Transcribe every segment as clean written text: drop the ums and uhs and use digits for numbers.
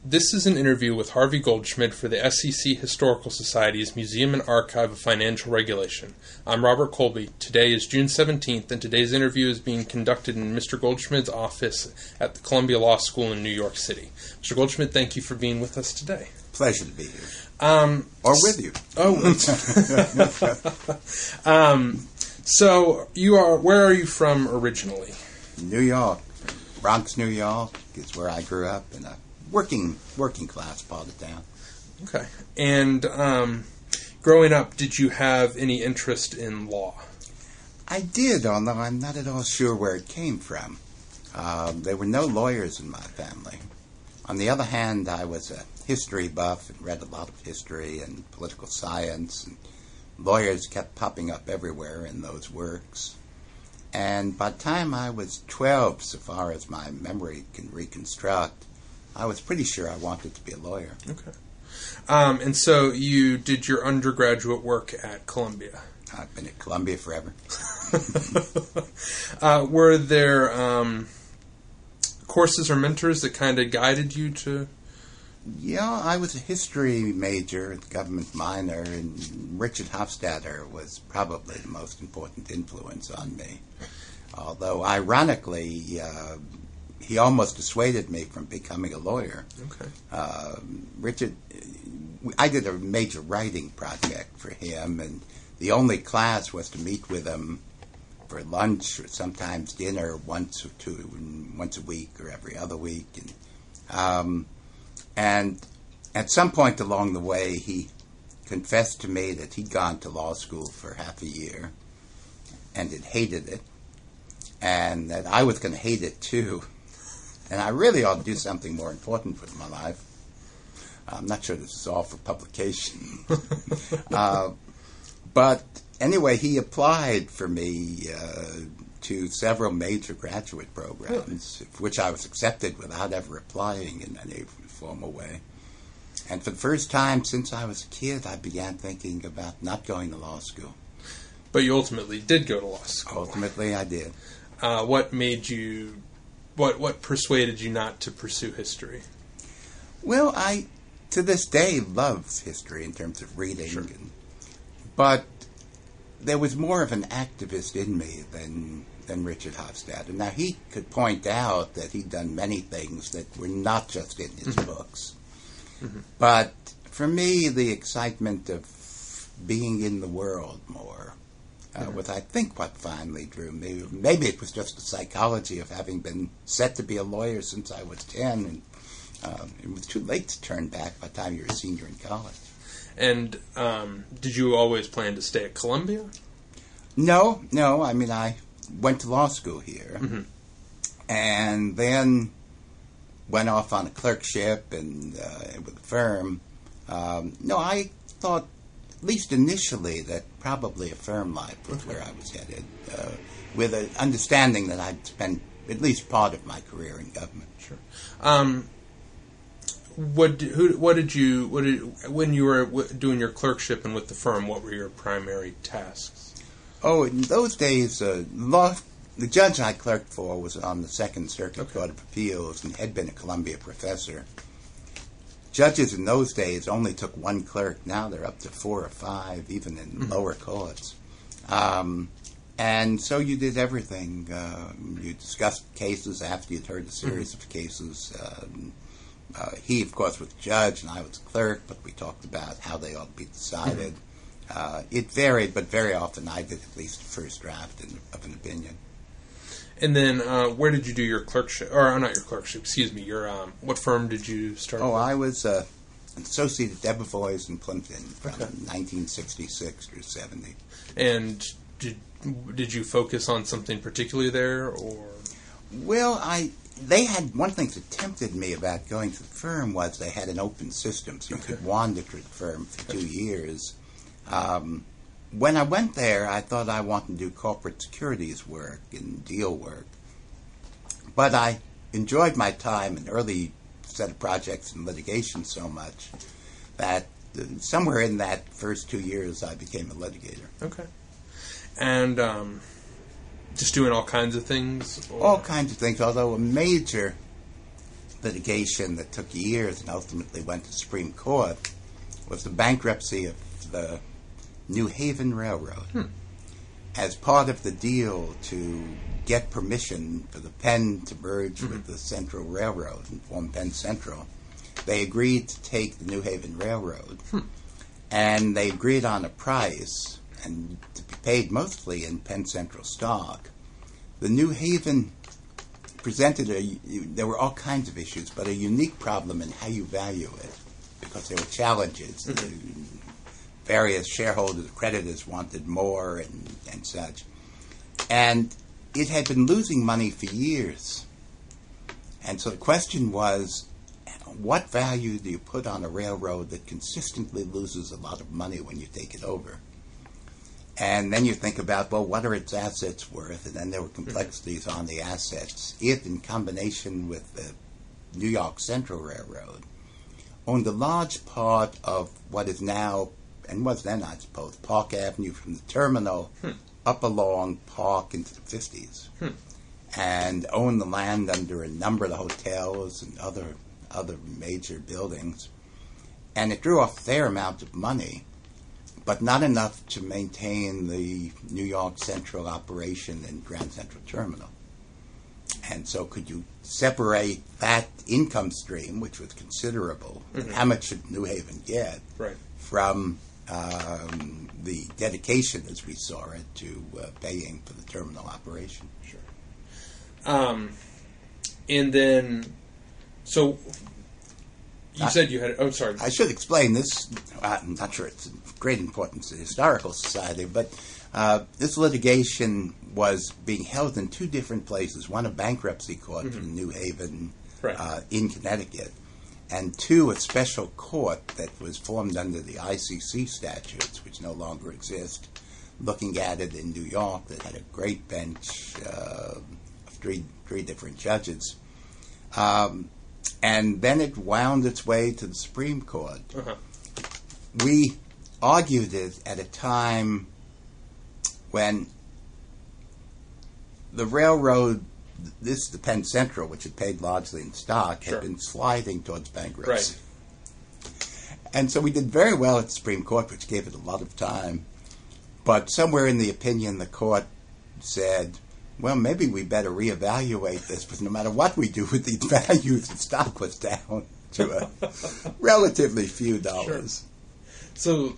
This is an interview with Harvey Goldschmidt for the SEC Historical Society's Museum and Archive of Financial Regulation. I'm Robert Colby. Today is June 17th, and today's interview is being conducted in Mr. Goldschmidt's office at the Columbia Law School in New York City. Mr. Goldschmidt, thank you for being with us today. Pleasure to be here. Or with you. So, where are you from originally? New York. Bronx, New York is where I grew up in a working class part of town. Okay. And growing up, did you have any interest in law? I did, although I'm not at all sure where it came from. There were no lawyers in my family. On the other hand, I was a history buff and read a lot of history and political science, and lawyers kept popping up everywhere in those works. And by the time I was 12, so far as my memory can reconstruct, I was pretty sure I wanted to be a lawyer. Okay. And so you did your undergraduate work at Columbia. I've been at Columbia forever. Were there courses or mentors that kind of guided you to? Yeah, I was a history major, a government minor, and Richard Hofstadter was probably the most important influence on me. Although, ironically, he almost dissuaded me from becoming a lawyer. Okay. Richard, I did a major writing project for him, and the only class was to meet with him for lunch or sometimes dinner once a week or every other week. And at some point along the way, he confessed to me that he'd gone to law school for half a year and had hated it, and that I was going to hate it too. And I really ought to do something more important with my life. I'm not sure this is all for publication. But anyway, he applied for me to several major graduate programs, which I was accepted without ever applying in any formal way. And for the first time since I was a kid, I began thinking about not going to law school. But you ultimately did go to law school. Ultimately, I did. What made you... What persuaded you not to pursue history? Well, I, to this day, love history in terms of reading. Sure. But there was more of an activist in me than Richard Hofstadter. Now, he could point out that he'd done many things that were not just in his books. Mm-hmm. But for me, the excitement of being in the world more was, I think, what finally drew me. Maybe it was just the psychology of having been set to be a lawyer since I was 10, and it was too late to turn back by the time you were a senior in college. And did you always plan to stay at Columbia? No. I mean, I went to law school here, and then went off on a clerkship and with a firm. I thought, at least initially, that probably a firm life was where I was headed, with an understanding that I'd spend at least part of my career in government. Sure. When you were doing your clerkship and with the firm, what were your primary tasks? Oh, in those days, the judge I clerked for was on the Second Circuit Court of Appeals and had been a Columbia professor. Judges in those days only took one clerk. Now they're up to 4 or 5, even in lower courts. And so you did everything. You discussed cases after you'd heard a series of cases. He, of course, was the judge, and I was the clerk, but we talked about how they ought to be decided. It varied, but very often I did at least the first draft of an opinion. And then, where did you do your clerkship? Or not your clerkship, excuse me. What firm did you start with? I was an associate at Debevoise and Plimpton from 1966 through 70. And did you focus on something particularly there, or? Well, they had one thing that tempted me about going to the firm was they had an open system, so you could wander to the firm for 2 years. When I went there, I thought I wanted to do corporate securities work and deal work. But I enjoyed my time in early set of projects and litigation so much that somewhere in that first 2 years I became a litigator. Okay. And just doing all kinds of things? Or? All kinds of things, although a major litigation that took years and ultimately went to Supreme Court was the bankruptcy of the New Haven Railroad. As part of the deal to get permission for the Penn to merge with the Central Railroad and form Penn Central, they agreed to take the New Haven Railroad, and they agreed on a price and to be paid mostly in Penn Central stock. The New Haven presented there were all kinds of issues, but a unique problem in how you value it, because there were challenges. Various shareholders, creditors wanted more and such. And it had been losing money for years. And so the question was, what value do you put on a railroad that consistently loses a lot of money when you take it over? And then you think about, well, what are its assets worth? And then there were complexities on the assets. It, in combination with the New York Central Railroad, owned a large part of what is now, and was then, I suppose, Park Avenue from the terminal up along Park into the 50s, and owned the land under a number of the hotels and other major buildings. And it drew a fair amount of money, but not enough to maintain the New York Central operation and Grand Central Terminal. And so could you separate that income stream, which was considerable, how much should New Haven get, from the dedication, as we saw it, to paying for the terminal operation? Sure. And then, so you said you had, sorry. I should explain this. I'm not sure it's of great importance to the Historical Society, but this litigation was being held in two different places. One, a bankruptcy court in New Haven in Connecticut, and two, a special court that was formed under the ICC statutes, which no longer exist, looking at it in New York, that had a great bench of three different judges. And then it wound its way to the Supreme Court. We argued it at a time when the railroad, the Penn Central, which had paid largely in stock, had been sliding towards bankruptcy. And so we did very well at the Supreme Court, which gave it a lot of time. But somewhere in the opinion, the court said, well, maybe we better reevaluate this, because no matter what we do with these values, the stock was down to a relatively few dollars. So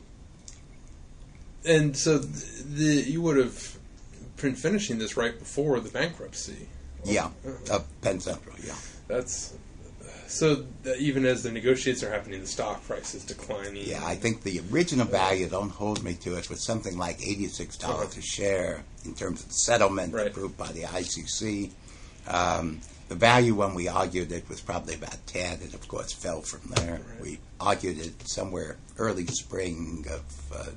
you would have been finishing this right before the bankruptcy. Yeah, Penn Central, yeah. That's so even as the negotiations are happening, the stock price is declining. Yeah, I think the original value, don't hold me to it, was something like $86 a share in terms of the settlement approved by the ICC. The value when we argued it was probably about 10, and of course fell from there. We argued it somewhere early spring of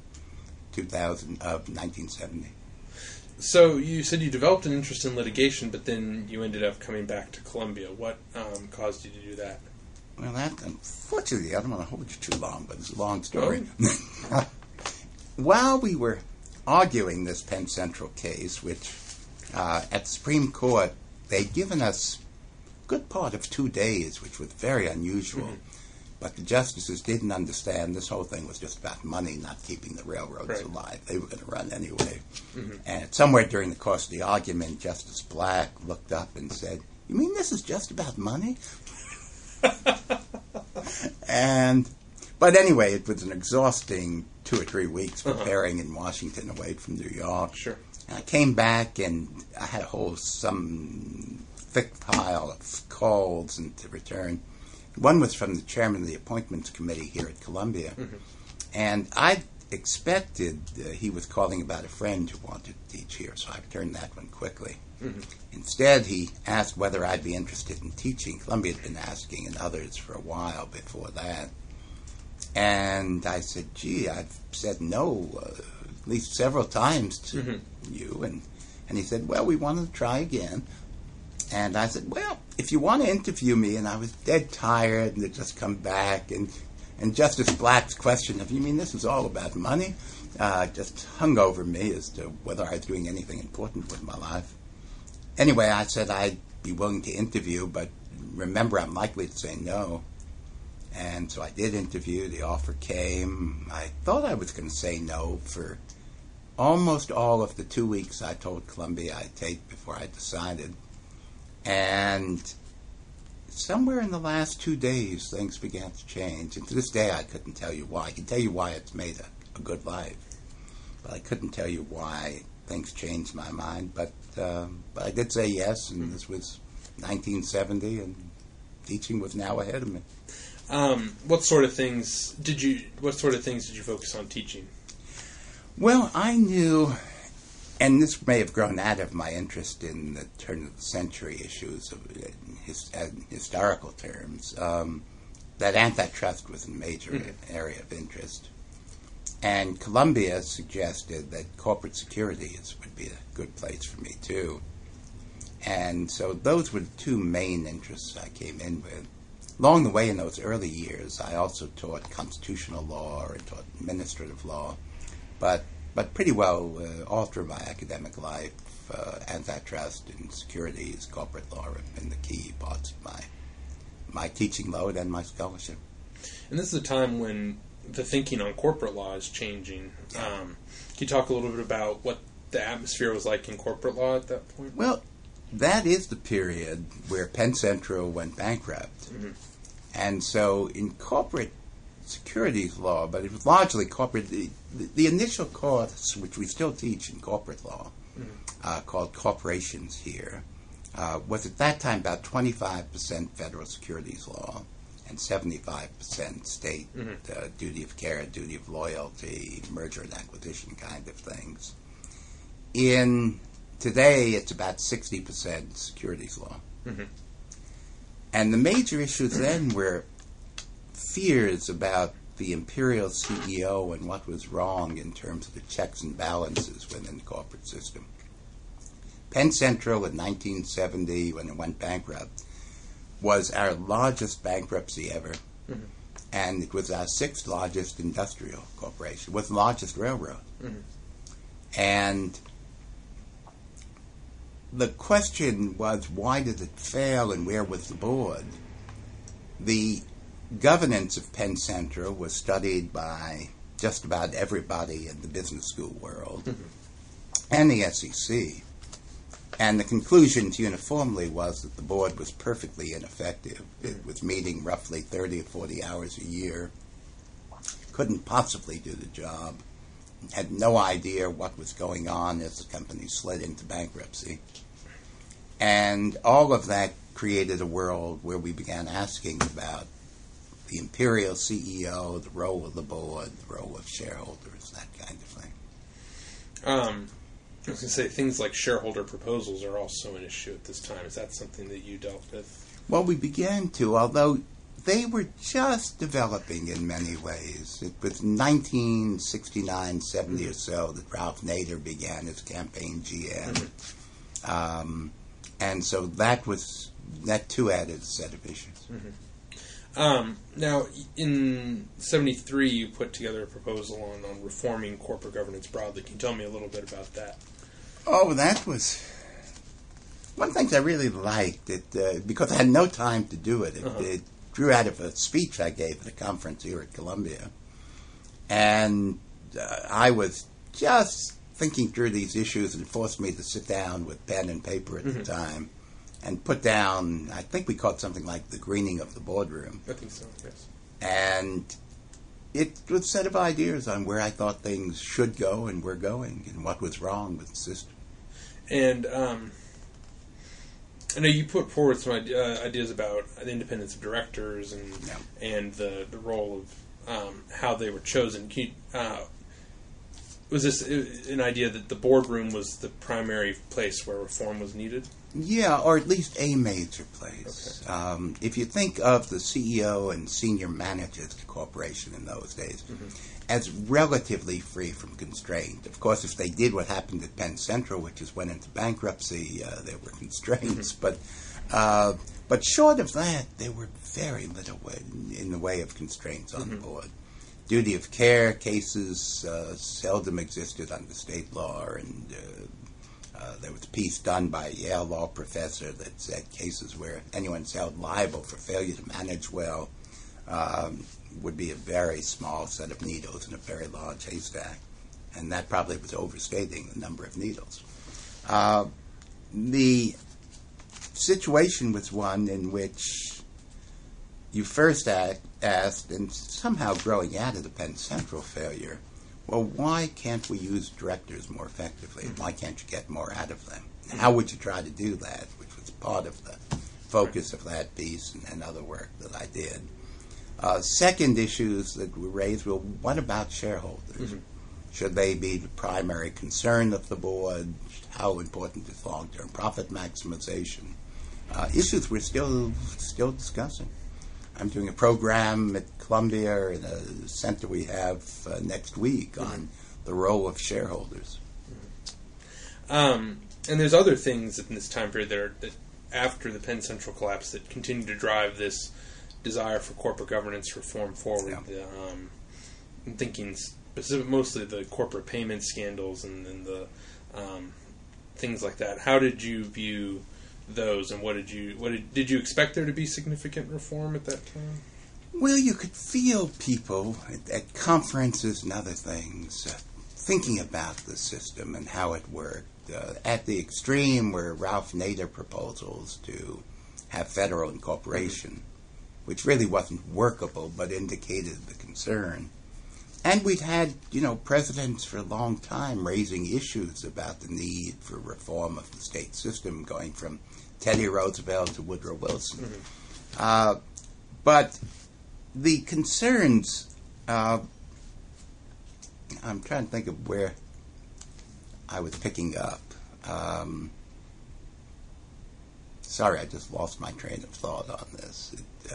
1970. So you said you developed an interest in litigation, but then you ended up coming back to Columbia. What caused you to do that? Well, that, unfortunately, I don't want to hold you too long, but it's a long story. While we were arguing this Penn Central case, which at the Supreme Court, they'd given us a good part of 2 days, which was very unusual. But the justices didn't understand this whole thing was just about money, not keeping the railroads alive. They were going to run anyway. And somewhere during the course of the argument, Justice Black looked up and said, "You mean this is just about money?" But anyway, it was an exhausting 2 or 3 weeks preparing in Washington away from New York. And I came back and I had some thick pile of calls and to return. One was from the chairman of the Appointments Committee here at Columbia. And I expected he was calling about a friend who wanted to teach here, so I returned that one quickly. Instead, he asked whether I'd be interested in teaching. Columbia had been asking, and others for a while before that. And I said, gee, I've said no at least several times to you. And he said, well, we want to try again. And I said, well, if you want to interview me, and I was dead tired and had just come back, and Justice Black's question of, you mean this is all about money, just hung over me as to whether I was doing anything important with my life. Anyway, I said I'd be willing to interview, but remember I'm likely to say no. And so I did interview. The offer came. I thought I was going to say no for almost all of the 2 weeks I told Columbia I'd take before I decided. And somewhere in the last 2 days, things began to change. And to this day, I couldn't tell you why. I can tell you why it's made a good life. But I couldn't tell you why things changed my mind. But I did say yes, and this was 1970, and teaching was now ahead of me. What sort of things did you focus on teaching? Well, I knew, and this may have grown out of my interest in the turn of the century issues in historical terms, that antitrust was a major area of interest. And Columbia suggested that corporate securities would be a good place for me, too. And so those were the two main interests I came in with. Along the way in those early years, I also taught constitutional law or taught administrative law, but pretty well all through my academic life, antitrust and securities, corporate law have been the key parts of my teaching load and my scholarship. And this is a time when the thinking on corporate law is changing. Can you talk a little bit about what the atmosphere was like in corporate law at that point? Well, that is the period where Penn Central went bankrupt. Mm-hmm. And so in corporate securities law, but it was largely corporate, the initial course, which we still teach in corporate law, called corporations here, was at that time about 25% federal securities law and 75% state duty of care, duty of loyalty, merger and acquisition kind of things. Today, it's about 60% securities law. Mm-hmm. And the major issues then were fears about the imperial CEO and what was wrong in terms of the checks and balances within the corporate system. Penn Central in 1970, when it went bankrupt, was our largest bankruptcy ever. Mm-hmm. And it was our sixth largest industrial corporation, with the largest railroad. Mm-hmm. And the question was, why did it fail and where was the board? The governance of Penn Central was studied by just about everybody in the business school world and the SEC. And the conclusions uniformly was that the board was perfectly ineffective. It was meeting roughly 30 or 40 hours a year, couldn't possibly do the job, had no idea what was going on as the company slid into bankruptcy. And all of that created a world where we began asking about the imperial CEO, the role of the board, the role of shareholders, that kind of thing. I was going to say, things like shareholder proposals are also an issue at this time. Is that something that you dealt with? Well, we began to, although they were just developing in many ways. It was 1969, 70 or so that Ralph Nader began his campaign GM. Mm-hmm. And so that too added a set of issues. Mm-hmm. Now, in 73, you put together a proposal on reforming corporate governance broadly. Can you tell me a little bit about that? Oh, that was one of the things I really liked. Because I had no time to do it. It grew out of a speech I gave at a conference here at Columbia. And I was just thinking through these issues, and forced me to sit down with pen and paper at the time and put down, I think we called something like the greening of the boardroom. I think so, yes. And it was a set of ideas on where I thought things should go and were going and what was wrong with the system. And I know you put forward some ideas about the independence of directors and the role of how they were chosen. Was this an idea that the boardroom was the primary place where reform was needed? Yeah, or at least a major place. Okay. If you think of the CEO and senior managers of the corporation in those days as relatively free from constraint. Of course, if they did what happened at Penn Central, which is went into bankruptcy, there were constraints. But short of that, there were very little in the way of constraints on the board. Duty of care cases seldom existed under state law, and There was a piece done by a Yale law professor that said cases where anyone's held liable for failure to manage well would be a very small set of needles in a very large haystack. And that probably was overstating the number of needles. The situation was one in which you first asked, and somehow growing out of the Penn Central failure, well, why can't we use directors more effectively? Why can't you get more out of them? How would you try to do that, which was part of the focus of that piece and other work that I did. Second issues that were raised were, what about shareholders? Should they be the primary concern of the board? How important is long-term profit maximization? Issues we're still discussing. I'm doing a program at Columbia in a center we have next week on the role of shareholders. And there's other things in this time period that after the Penn Central collapse that continue to drive this desire for corporate governance reform forward. Yeah. I'm thinking mostly the corporate payment scandals and the things like that. How did you view those, and did you expect there to be significant reform at that time? Well, you could feel people at conferences and other things thinking about the system and how it worked. At the extreme were Ralph Nader proposals to have federal incorporation, which really wasn't workable but indicated the concern. And we'd had, presidents for a long time raising issues about the need for reform of the state system, going from Teddy Roosevelt to Woodrow Wilson. But the concerns, I'm trying to think of where I was picking up. Sorry, I just lost my train of thought on this.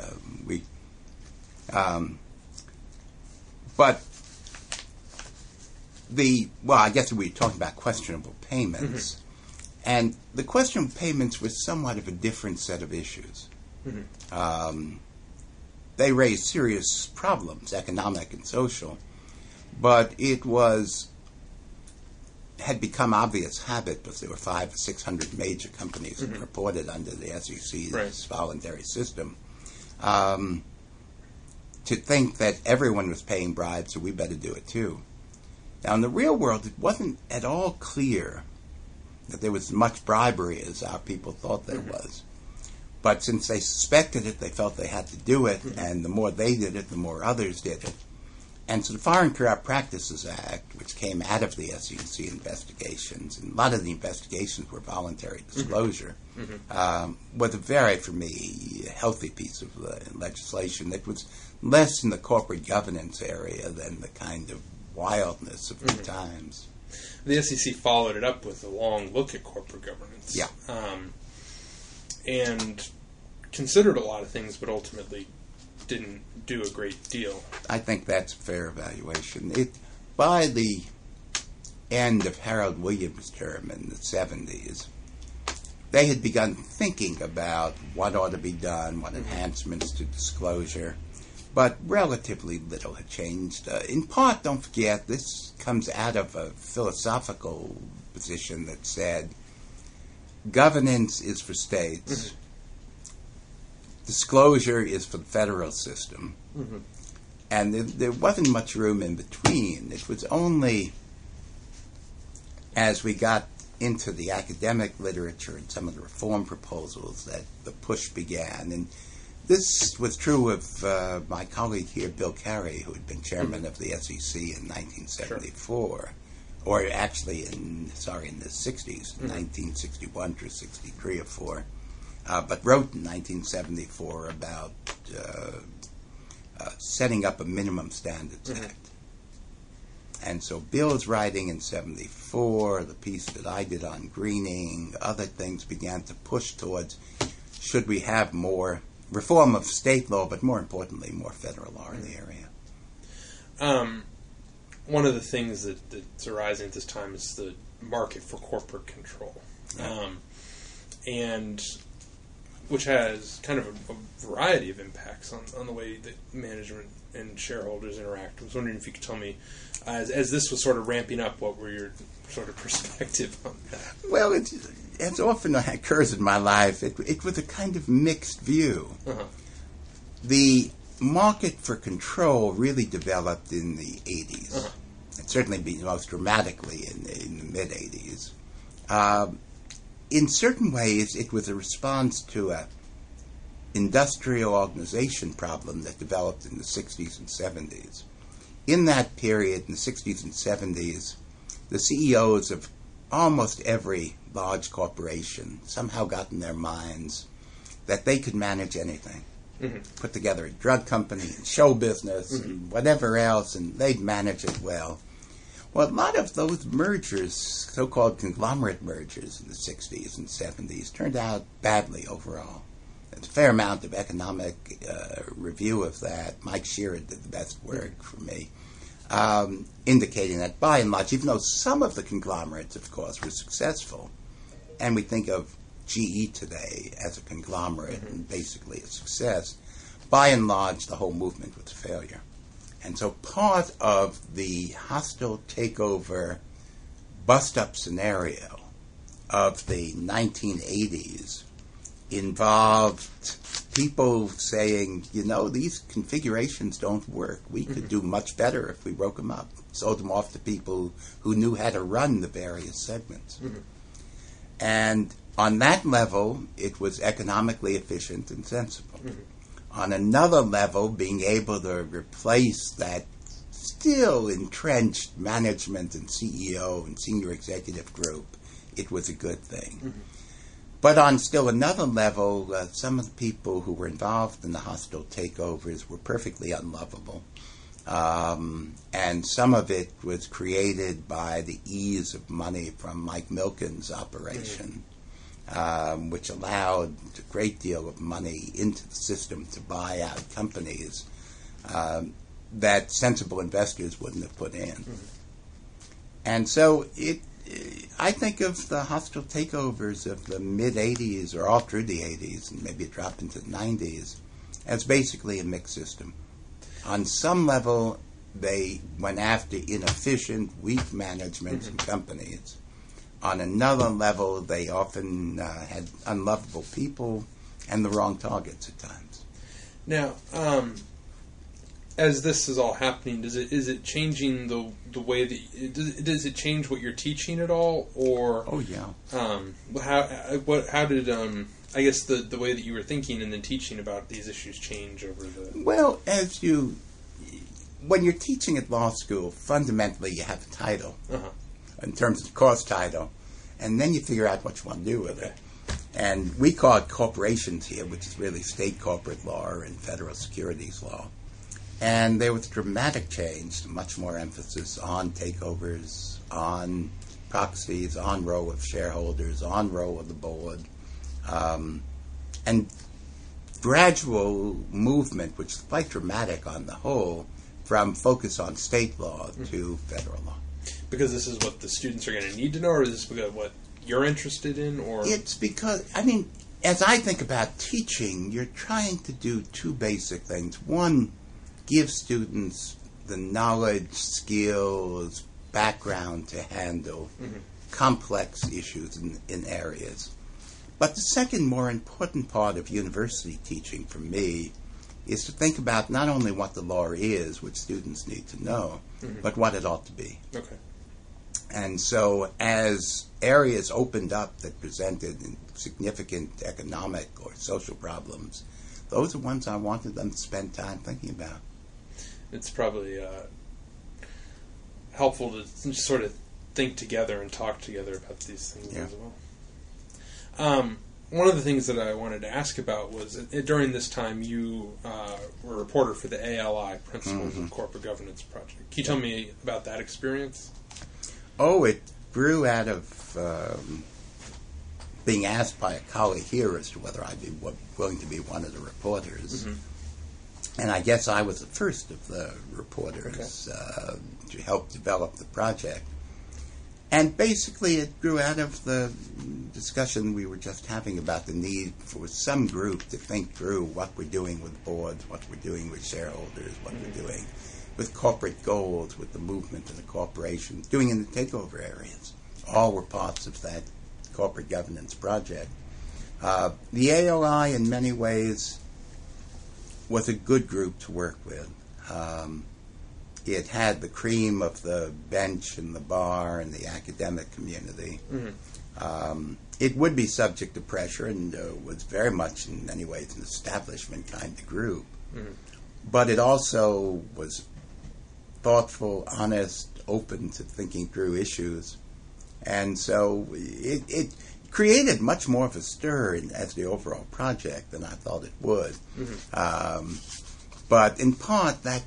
I guess we were talking about questionable payments. And the questionable payments was somewhat of a different set of issues. They raised serious problems, economic and social, but it had become obvious habit because there were 500 or 600 major companies that reported under the SEC's voluntary system, to think that everyone was paying bribes, so we better do it too. Now, in the real world, it wasn't at all clear that there was as much bribery as our people thought there was. But since they suspected it, they felt they had to do it, and the more they did it, the more others did it. And so the Foreign Corrupt Practices Act, which came out of the SEC investigations, and a lot of the investigations were voluntary disclosure, was a very, for me, healthy piece of legislation that was less in the corporate governance area than the kind of wildness of the times. The SEC followed it up with a long look at corporate governance. Yeah. And considered a lot of things, but ultimately didn't do a great deal. I think that's a fair evaluation. By the end of Harold Williams' term in the 70s, they had begun thinking about what ought to be done, what enhancements to disclosure, but relatively little had changed. In part, don't forget, this comes out of a philosophical position that said governance is for states, disclosure is for the federal system, and there wasn't much room in between. It was only as we got into the academic literature and some of the reform proposals that the push began. And this was true of my colleague here, Bill Carey, who had been chairman of the SEC in 1974, or actually in the 60s, 1961 through 63 or 4, but wrote in 1974 about setting up a minimum standards act. And so Bill's writing in 74, the piece that I did on greening, other things began to push towards, should we have more reform of state law, but more importantly, more federal law in the area. One of the things that's arising at this time is the market for corporate control. And which has kind of a variety of impacts on the way that management and shareholders interact. I was wondering if you could tell me, as this was sort of ramping up, what were your sort of perspective on that? Well, as often occurs in my life, it was a kind of mixed view. Uh-huh. The market for control really developed in the 80s. Uh-huh. It certainly most dramatically in the mid-80s. In certain ways, it was a response to an industrial organization problem that developed in the 60s and 70s. In that period, in the 60s and 70s, the CEOs of almost every large corporation somehow got in their minds that they could manage anything. Mm-hmm. Put together a drug company and show business and whatever else, and they'd manage it well. Well, a lot of those mergers, so-called conglomerate mergers in the 60s and 70s, turned out badly overall. There's a fair amount of economic review of that. Mike Shearer did the best work for me, indicating that by and large, even though some of the conglomerates, of course, were successful, and we think of GE today as a conglomerate and basically a success, by and large, the whole movement was a failure. And so part of the hostile takeover bust-up scenario of the 1980s involved people saying, these configurations don't work. We could do much better if we broke them up, sold them off to people who knew how to run the various segments. Mm-hmm. And on that level, it was economically efficient and sensible. Mm-hmm. On another level, being able to replace that still entrenched management and CEO and senior executive group, it was a good thing. Mm-hmm. But on still another level, some of the people who were involved in the hostile takeovers were perfectly unlovable. And some of it was created by the ease of money from Mike Milken's operation. Mm-hmm. Which allowed a great deal of money into the system to buy out companies that sensible investors wouldn't have put in. Mm-hmm. And so I think of the hostile takeovers of the mid-'80s or all through the 80s, and maybe it dropped into the 90s, as basically a mixed system. On some level, they went after inefficient, weak managements and companies. On another level, they often had unlovable people and the wrong targets at times. Now, as this is all happening, is it changing the way that does it change what you're teaching at all, or? Oh yeah. How did I guess the way that you were thinking and then teaching about these issues change over the? Well, when you're teaching at law school, fundamentally you have a title. Uh-huh. In terms of the course title, and then you figure out what you want to do with it. And we call it corporations here, which is really state corporate law and federal securities law. And there was a dramatic change, much more emphasis on takeovers, on proxies, on role of shareholders, on role of the board, and gradual movement, which is quite dramatic on the whole, from focus on state law to federal law. Because this is what the students are going to need to know, or is this because what you're interested in? Or it's because, as I think about teaching, you're trying to do two basic things. One, give students the knowledge, skills, background to handle complex issues in areas. But the second, more important part of university teaching for me is to think about not only what the law is, which students need to know, but what it ought to be. Okay. And so as areas opened up that presented significant economic or social problems, those are ones I wanted them to spend time thinking about. It's probably helpful to sort of think together and talk together about these things as well. One of the things that I wanted to ask about was during this time you were a reporter for the ALI, Principles of Corporate Governance Project. Can you tell me about that experience? Oh, it grew out of being asked by a colleague here as to whether I'd be willing to be one of the reporters. And I guess I was the first of the reporters to help develop the project. And basically it grew out of the discussion we were just having about the need for some group to think through what we're doing with boards, what we're doing with shareholders, what we're doing with corporate goals, with the movement of the corporation, doing in the takeover areas. All were parts of that corporate governance project. The AOI, in many ways, was a good group to work with. It had the cream of the bench and the bar and the academic community. It would be subject to pressure and was very much, in many ways, an establishment kind of group. But it also was thoughtful, honest, open to thinking through issues. And so it created much more of a stir as the overall project than I thought it would. But in part, that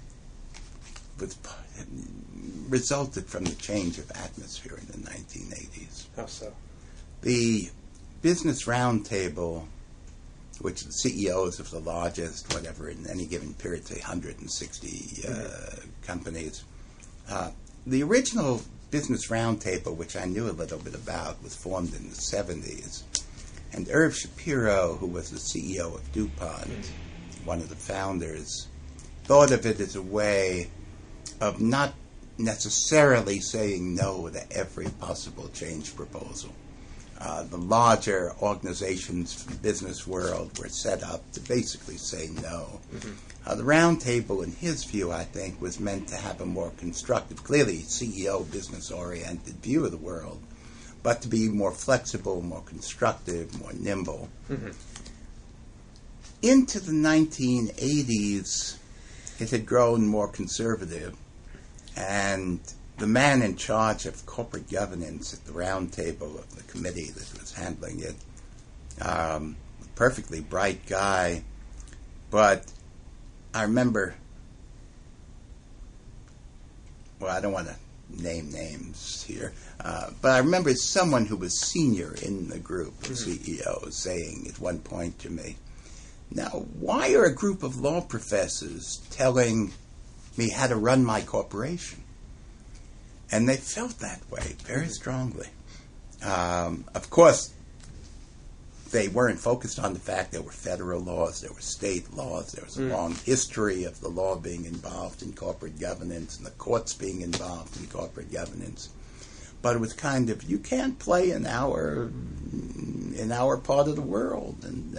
resulted from the change of atmosphere in the 1980s. How so? The Business Roundtable, which the CEOs of the largest, whatever, in any given period, say 160 companies, the original Business Roundtable, which I knew a little bit about, was formed in the 70s. And Irv Shapiro, who was the CEO of DuPont, one of the founders, thought of it as a way of not necessarily saying no to every possible change proposal. The larger organizations from the business world were set up to basically say no. The roundtable, in his view, I think, was meant to have a more constructive, clearly CEO business-oriented view of the world, but to be more flexible, more constructive, more nimble. Into the 1980s, it had grown more conservative, and the man in charge of corporate governance at the roundtable of the committee that was handling it, a perfectly bright guy, but I remember, well, I don't want to name names here, but I remember someone who was senior in the group of CEOs saying at one point to me, "Now, why are a group of law professors telling me how to run my corporation?" And they felt that way very strongly. Of course, they weren't focused on the fact there were federal laws, there were state laws, there was a long history of the law being involved in corporate governance and the courts being involved in corporate governance. But it was kind of, you can't play in our part of the world.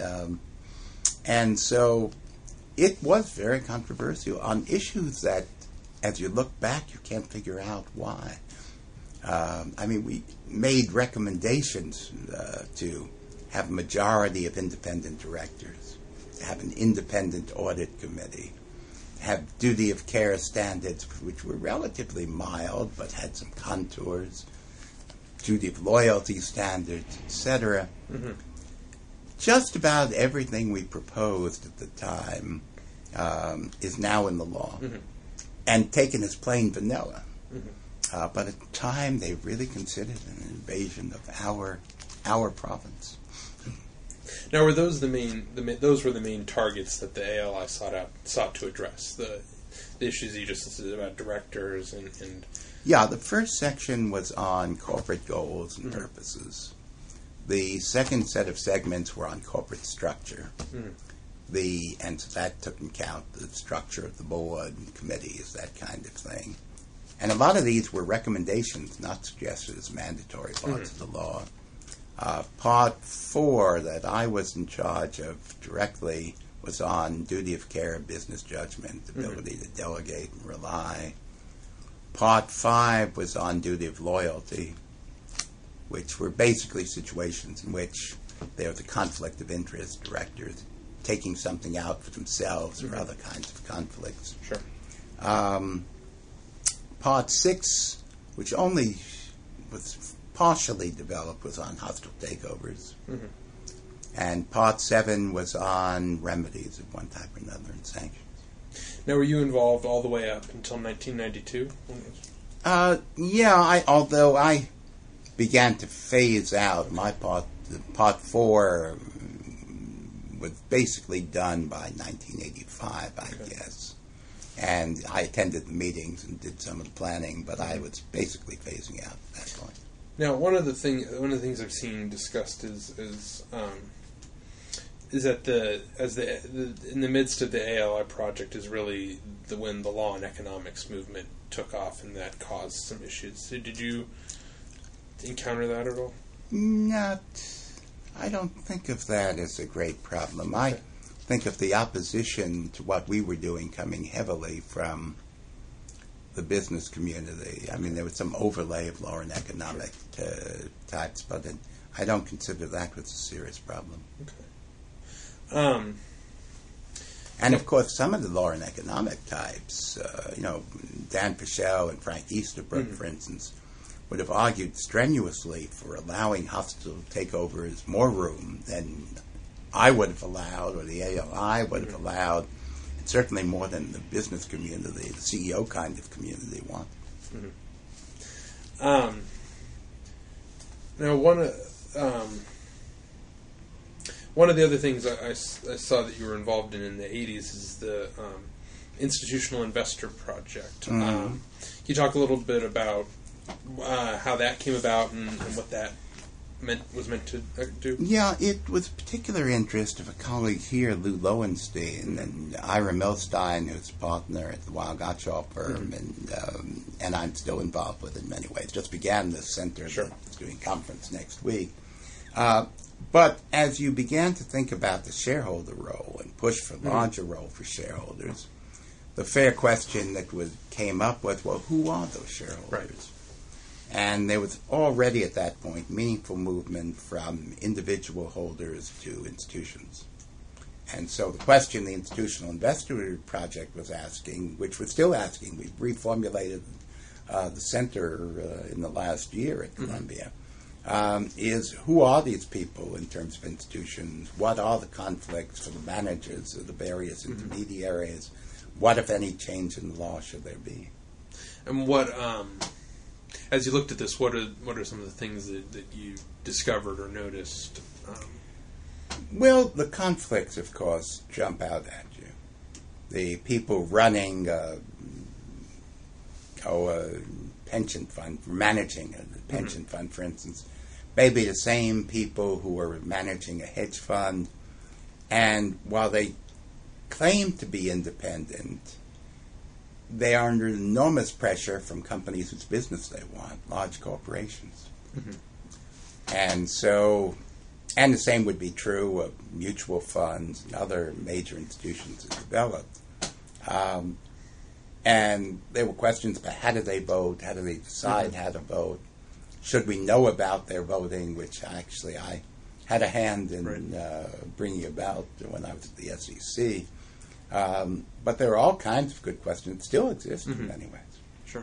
And so it was very controversial on issues that, as you look back, you can't figure out why. I mean, we made recommendations to have a majority of independent directors, to have an independent audit committee, to have duty of care standards, which were relatively mild but had some contours, duty of loyalty standards, etc. Just about everything we proposed at the time is now in the law and taken as plain vanilla. But at the time, they really considered an invasion of our province. Now, were those those were the main targets that the ALI sought to address? The issues you just said about directors and Yeah, the first section was on corporate goals and purposes. The second set of segments were on corporate structure. And so that took into account the structure of the board and committees, that kind of thing. And a lot of these were recommendations, not suggested as mandatory parts of the law. Part 4 that I was in charge of directly was on duty of care, business judgment, ability to delegate and rely. Part 5 was on duty of loyalty, which were basically situations in which there was a conflict of interest, directors taking something out for themselves or other kinds of conflicts. Part 6, which only was partially developed, was on hostile takeovers. And Part 7 was on remedies of one type or another and sanctions. Now, were you involved all the way up until 1992? Yeah, although I began to phase out my part. Part 4 was basically done by 1985, I guess. And I attended the meetings and did some of the planning, but I was basically phasing out at that point. Now, one of the things I've seen discussed is that in the midst of the ALI project is really when the law and economics movement took off, and that caused some issues. So did you encounter that at all? I don't think of that as a great problem. I think of the opposition to what we were doing coming heavily from the business community. I mean, there was some overlay of law and economic types, but I don't consider that was a serious problem. Okay. And of course, some of the law and economic types, Dan Pichel and Frank Easterbrook, for instance, would have argued strenuously for allowing hospital takeovers more room than I would have allowed, or the ALI would have allowed, and certainly more than the business community, the CEO kind of community wanted. Now, one of the other things I saw that you were involved in the 80s is the Institutional Investor Project. Can you talk a little bit about how that came about and what that was meant to do? Yeah, it was a particular interest of a colleague here, Lou Lowenstein, and Ira Milstein, who's a partner at the Weil Gotshal firm, and I'm still involved with it in many ways. Just began this center that's doing conference next week. But as you began to think about the shareholder role and push for larger role for shareholders, the fair question that came up was, well, who are those shareholders? Right. And there was already at that point meaningful movement from individual holders to institutions. And so the question the Institutional Investor Project was asking, which we're still asking, we've reformulated the center in the last year at Columbia, is who are these people in terms of institutions? What are the conflicts for the managers of the various intermediaries? What, if any, change in the law should there be? And what, as you looked at this, what are some of the things that you discovered or noticed? Well, the conflicts, of course, jump out at you. The people running a pension fund, managing a pension fund, for instance, may be the same people who are managing a hedge fund, and while they claim to be independent, they are under enormous pressure from companies whose business they want, large corporations. And so, and the same would be true of mutual funds and other major institutions that developed. And there were questions about how do they vote, how do they decide how to vote, should we know about their voting, which actually I had a hand in bringing about when I was at the SEC. But there are all kinds of good questions that still exist in many ways. Sure.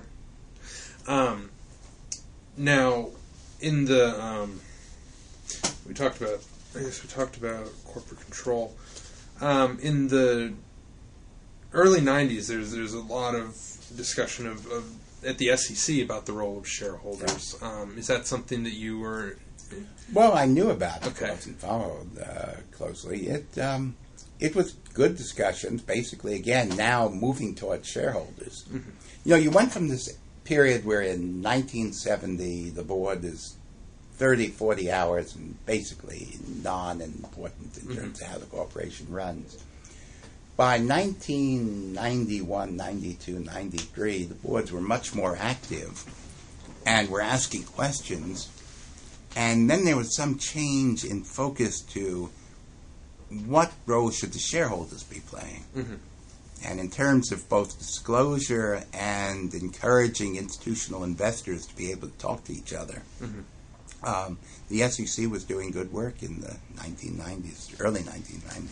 Now, in the we talked about corporate control. In the early '90s, there's a lot of discussion of at the SEC about the role of shareholders. Is that something that you were? Well, I knew about it, of course, and followed closely. It was good discussions, basically, again, now moving towards shareholders. You went from this period where in 1970 the board is 30, 40 hours and basically non-important in terms of how the corporation runs. By 1991, 92, 93, the boards were much more active and were asking questions. And then there was some change in focus to what role should the shareholders be playing? And in terms of both disclosure and encouraging institutional investors to be able to talk to each other, the SEC was doing good work in the 1990s, early 1990s.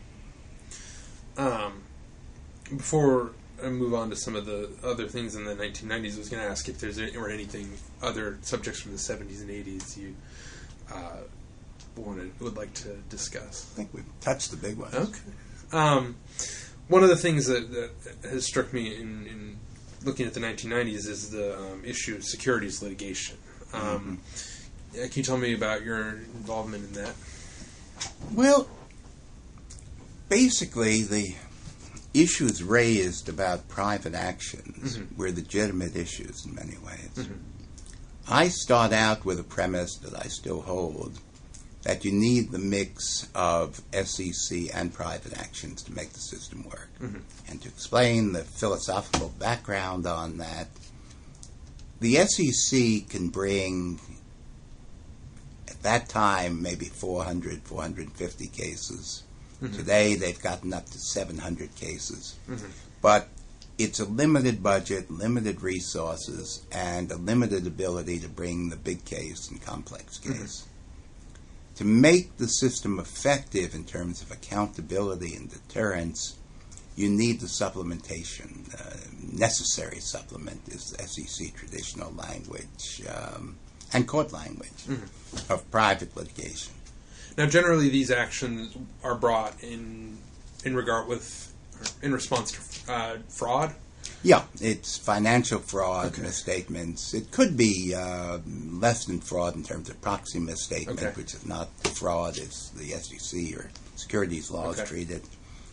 Before I move on to some of the other things in the 1990s, I was going to ask if there's anything, other subjects from the 70s and 80s you would like to discuss. I think we've touched the big ones. Okay. One of the things that has struck me in looking at the 1990s is the issue of securities litigation. Can you tell me about your involvement in that? Well, basically, the issues raised about private actions were legitimate issues in many ways. I start out with a premise that I still hold, that you need the mix of SEC and private actions to make the system work. Mm-hmm. And to explain the philosophical background on that, the SEC can bring, at that time, maybe 400, 450 cases. Mm-hmm. Today, they've gotten up to 700 cases. Mm-hmm. But it's a limited budget, limited resources, and a limited ability to bring the big case and complex case. Mm-hmm. To make the system effective in terms of accountability and deterrence, you need the supplementation. Necessary supplement is SEC traditional language and court language of private litigation. Now, generally, these actions are brought in response to fraud. Yeah, it's financial fraud, misstatements. It could be less than fraud in terms of proxy misstatement, which is not fraud as the SEC or securities laws treat it.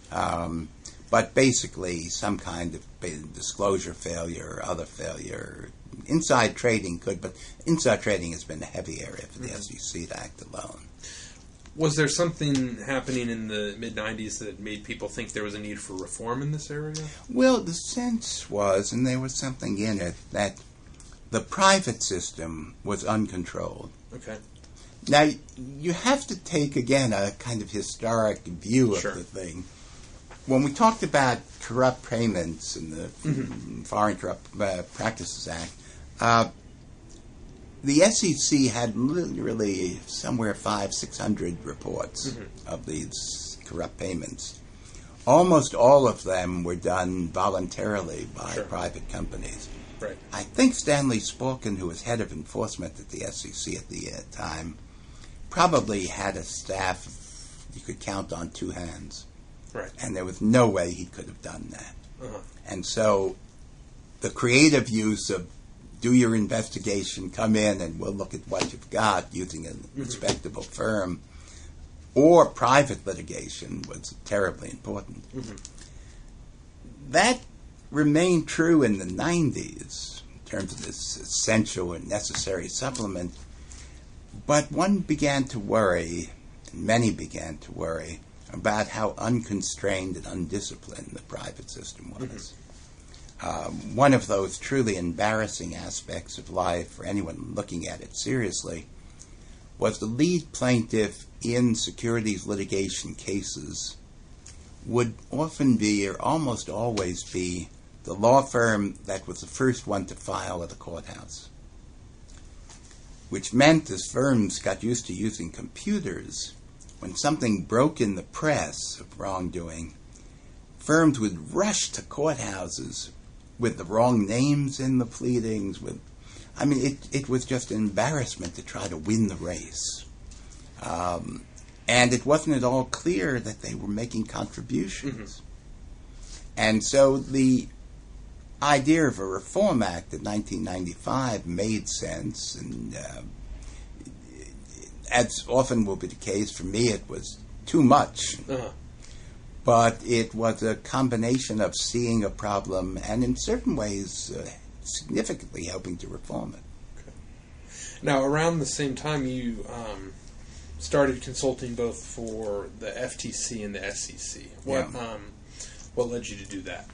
But basically, some kind of disclosure failure or other failure. Inside trading could, but inside trading has been a heavy area for the SEC to act alone. Was there something happening in the mid-'90s that made people think there was a need for reform in this area? Well, the sense was, and there was something in it, that the private system was uncontrolled. Okay. Now, you have to take, again, a kind of historic view of the thing. When we talked about corrupt payments in the Foreign Corrupt Practices Act, the SEC had literally somewhere 500-600 reports of these corrupt payments. Almost all of them were done voluntarily by private companies. Right. I think Stanley Sporkin, who was head of enforcement at the SEC at the time, probably had a staff you could count on two hands. Right. And there was no way he could have done that. And so the creative use of do your investigation, come in, and we'll look at what you've got using an respectable firm, or private litigation was terribly important. That remained true in the 90s in terms of this essential and necessary supplement, but one began to worry, and many began to worry, about how unconstrained and undisciplined the private system was. One of those truly embarrassing aspects of life for anyone looking at it seriously was the lead plaintiff in securities litigation cases would often be, or almost always be, the law firm that was the first one to file at the courthouse, which meant as firms got used to using computers, when something broke in the press of wrongdoing, firms would rush to courthouses with the wrong names in the pleadings. It was just an embarrassment to try to win the race. And it wasn't at all clear that they were making contributions. And so the idea of a Reform Act in 1995 made sense, and as often will be the case, for me it was too much. But it was a combination of seeing a problem and in certain ways significantly helping to reform it. Okay. Now, around the same time, you started consulting both for the FTC and the SEC. What led you to do that?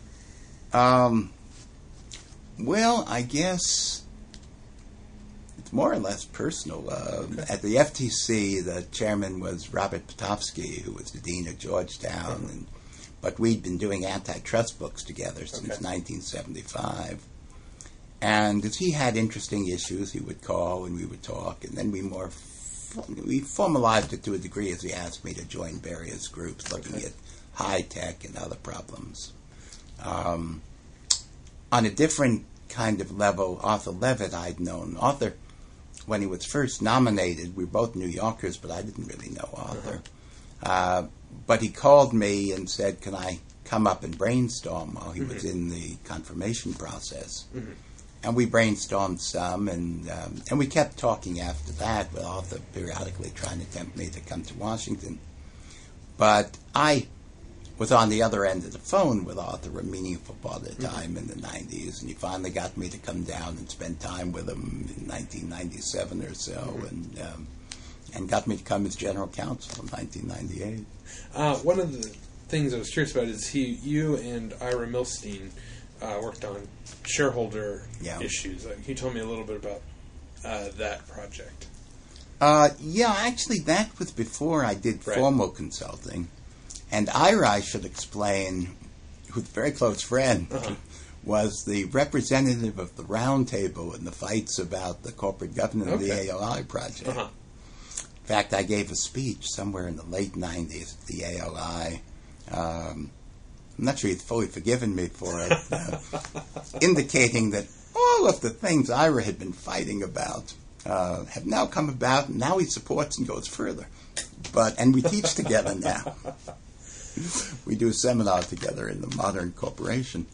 Well, I guess it's more or less personal. At the FTC, the chairman was Robert Pitofsky, who was the dean of Georgetown, but we'd been doing antitrust books together since 1975. And as he had interesting issues, he would call and we would talk, and then we formalized it to a degree as he asked me to join various groups looking at high tech and other problems. On a different kind of level, Arthur Levitt, I'd known. Arthur, when he was first nominated, we were both New Yorkers, but I didn't really know Arthur. But he called me and said, can I come up and brainstorm while he was in the confirmation process? And we brainstormed some, and we kept talking after that, with Arthur periodically trying to tempt me to come to Washington. But I was on the other end of the phone with Arthur a meaningful part of the time in the 90s, and he finally got me to come down and spend time with him in 1997 or so, and got me to come as general counsel in 1998. One of the things I was curious about is you and Ira Milstein worked on shareholder issues. Can you tell me a little bit about that project? Actually, that was before I did formal consulting. And Ira, I should explain, who's a very close friend, was the representative of the Round Table in the fights about the corporate governance of the ALI project. In fact, I gave a speech somewhere in the late 90s at the ALI. I'm not sure he's fully forgiven me for it, indicating that all of the things Ira had been fighting about have now come about, and now he supports and goes further. And we teach together now. We do a seminar together in the Modern Corporation.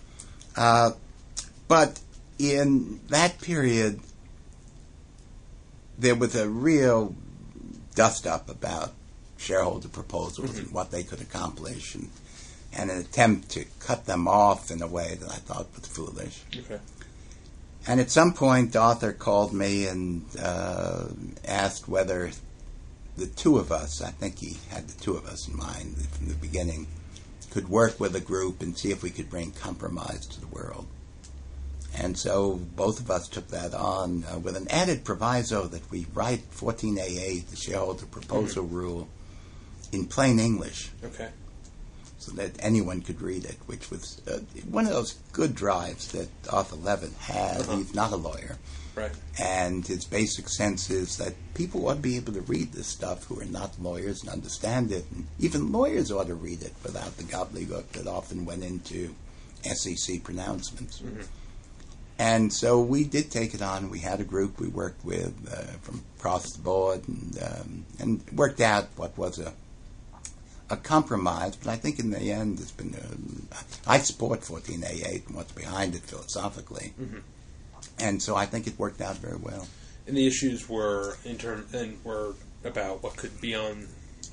But in that period, there was a real dust-up about shareholder proposals and what they could accomplish, and an attempt to cut them off in a way that I thought was foolish. Okay. And at some point, Arthur called me and asked whether the two of us, I think he had the two of us in mind from the beginning, could work with a group and see if we could bring compromise to the world. And so both of us took that on with an added proviso that we write 14A8, the shareholder proposal rule, in plain English. Okay. So that anyone could read it, which was one of those good drives that Arthur Levitt had. He's not a lawyer. Right. And his basic sense is that people ought to be able to read this stuff who are not lawyers and understand it. And even lawyers ought to read it without the gobbledygook that often went into SEC pronouncements. And so we did take it on. We had a group we worked with from across the board and worked out what was a compromise. But I think in the end it's been... I support 14A8 and what's behind it philosophically. And so I think it worked out very well. And the issues were were about what could be on.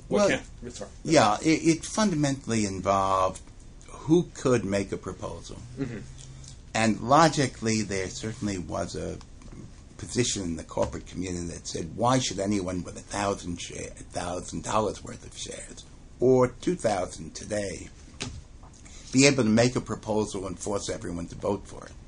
It fundamentally involved who could make a proposal, and logically there certainly was a position in the corporate community that said, why should anyone with $1,000 worth of shares or $2,000 today be able to make a proposal and force everyone to vote for it?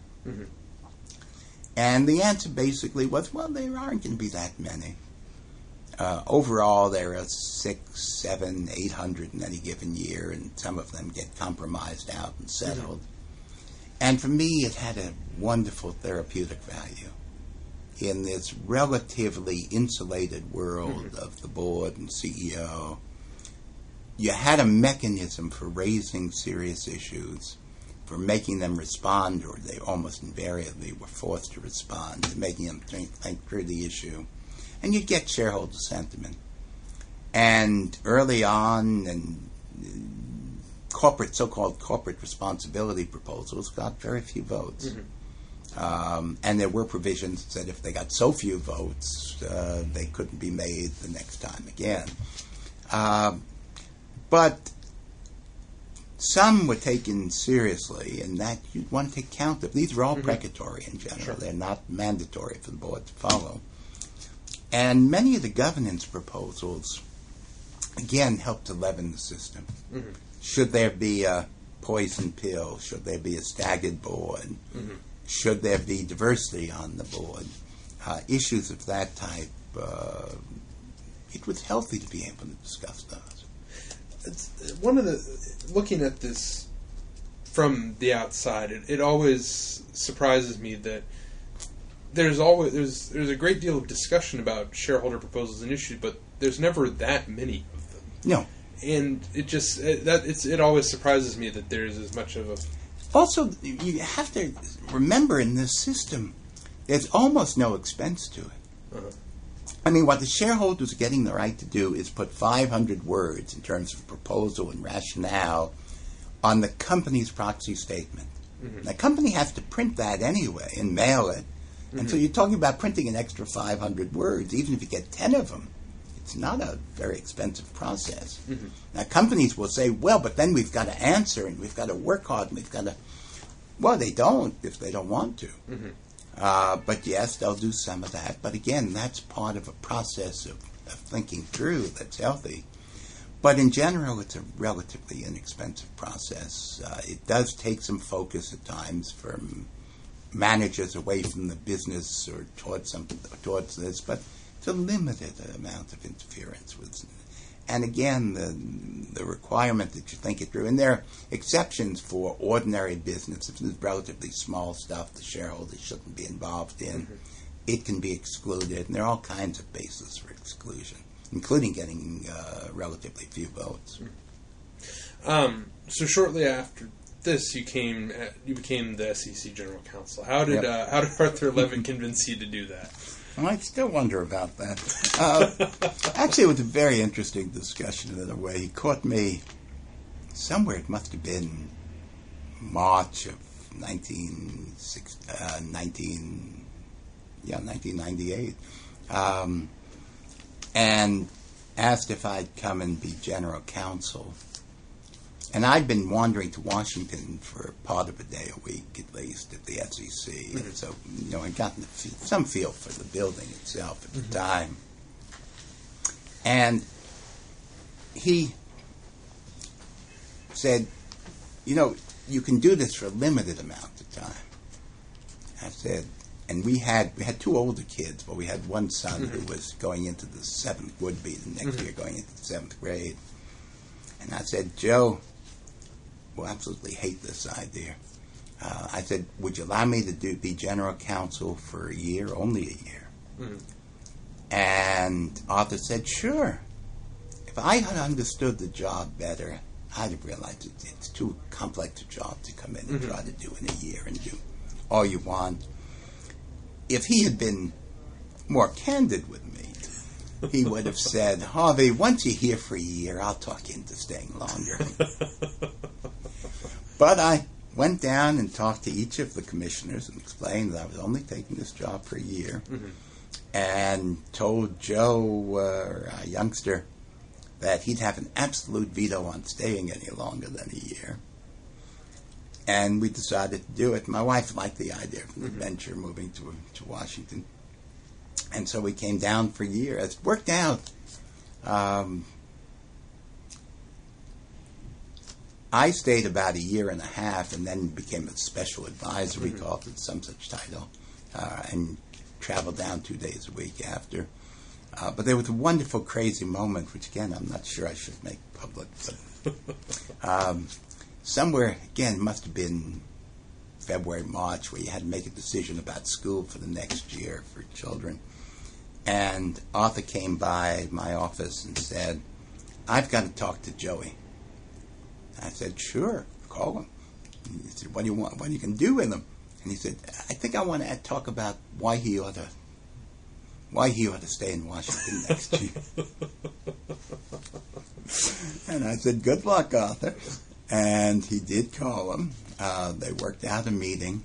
And the answer basically was, well, there aren't going to be that many. Overall, there are 600, 700, 800 in any given year, and some of them get compromised out and settled. And for me, it had a wonderful therapeutic value. In this relatively insulated world of the board and CEO, you had a mechanism for raising serious issues, for making them respond, or they almost invariably were forced to respond, making them think through the issue. And you'd get shareholder sentiment. And early on, so-called corporate responsibility proposals got very few votes. And there were provisions that said if they got so few votes, they couldn't be made the next time again. But some were taken seriously, and that you'd want to take count of. These are all precatory in general. Sure. They're not mandatory for the board to follow. And many of the governance proposals, again, help to leaven the system. Should there be a poison pill? Should there be a staggered board? Should there be diversity on the board? Issues of that type, it was healthy to be able to discuss those. It's one of the, looking at this from the outside, it always surprises me that there's a great deal of discussion about shareholder proposals and issues, but there's never that many of them. No. And it always surprises me that there's as much of a... Also, you have to remember in this system, there's almost no expense to it. I mean, what the shareholders are getting the right to do is put 500 words in terms of proposal and rationale on the company's proxy statement. The company has to print that anyway and mail it. And so you're talking about printing an extra 500 words. Even if you get 10 of them, it's not a very expensive process. Mm-hmm. Now, companies will say, well, but then we've got to answer, and we've got to work hard, and we've got to... Well, they don't if they don't want to. Mm-hmm. But yes, they'll do some of that. But again, that's part of a process of thinking through that's healthy. But in general, it's a relatively inexpensive process. It does take some focus at times from managers away from the business or towards this, but it's a limited amount of interference with. And again, the requirement that you think it through. And there are exceptions for ordinary business. If there's relatively small stuff the shareholders shouldn't be involved in, it can be excluded. And there are all kinds of bases for exclusion, including getting relatively few votes. So shortly after this, you became the SEC General Counsel. How did Arthur Levitt convince you to do that? Well, I still wonder about that. Actually, it was a very interesting discussion in a way. He caught me somewhere, it must have been March of 1998, and asked if I'd come and be General Counsel. And I'd been wandering to Washington for part of a day a week, at least, at the SEC. And so, I'd gotten some feel for the building itself at the time. And he said, you can do this for a limited amount of time. I said, and we had two older kids, but we had one son who was going into the would be the next year going into the 7th grade. And I said, Joe, will absolutely hate this idea. I said, would you allow me to be General Counsel for a year, only a year? And Arthur said, sure. If I had understood the job better, I'd have realized it's too complex a job to come in and try to do in a year and do all you want. If he had been more candid with me, he would have said, Harvey, once you're here for a year, I'll talk you into staying longer. But I went down and talked to each of the commissioners and explained that I was only taking this job for a year, and told Joe, a youngster, that he'd have an absolute veto on staying any longer than a year. And we decided to do it. My wife liked the idea of the adventure, moving to Washington. And so we came down for a year. It worked out. I stayed about a year and a half and then became a special advisor, we called it, some such title, and traveled down 2 days a week after. But there was a wonderful, crazy moment, which, again, I'm not sure I should make public. But, somewhere, again, it must have been February, March, where you had to make a decision about school for the next year for children. And Arthur came by my office and said, I've got to talk to Joey. I said, sure, call him. And he said, what do you want? What are you going to do with him? And he said, I think I want to talk about why he ought to stay in Washington next year. And I said, good luck, Arthur. And he did call him. They worked out a meeting.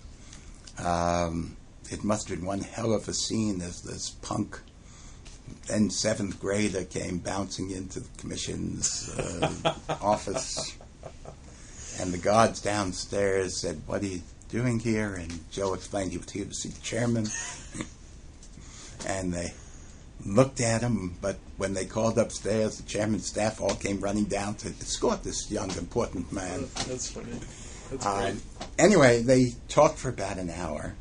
It must have been one hell of a scene as this punk, then 7th grader, came bouncing into the commission's office. And the guards downstairs said, what are you doing here? And Joe explained he was here to see the chairman. And they looked at him, but when they called upstairs, the chairman's staff all came running down to escort this young, important man. That's funny. That's great. Anyway, they talked for about an hour.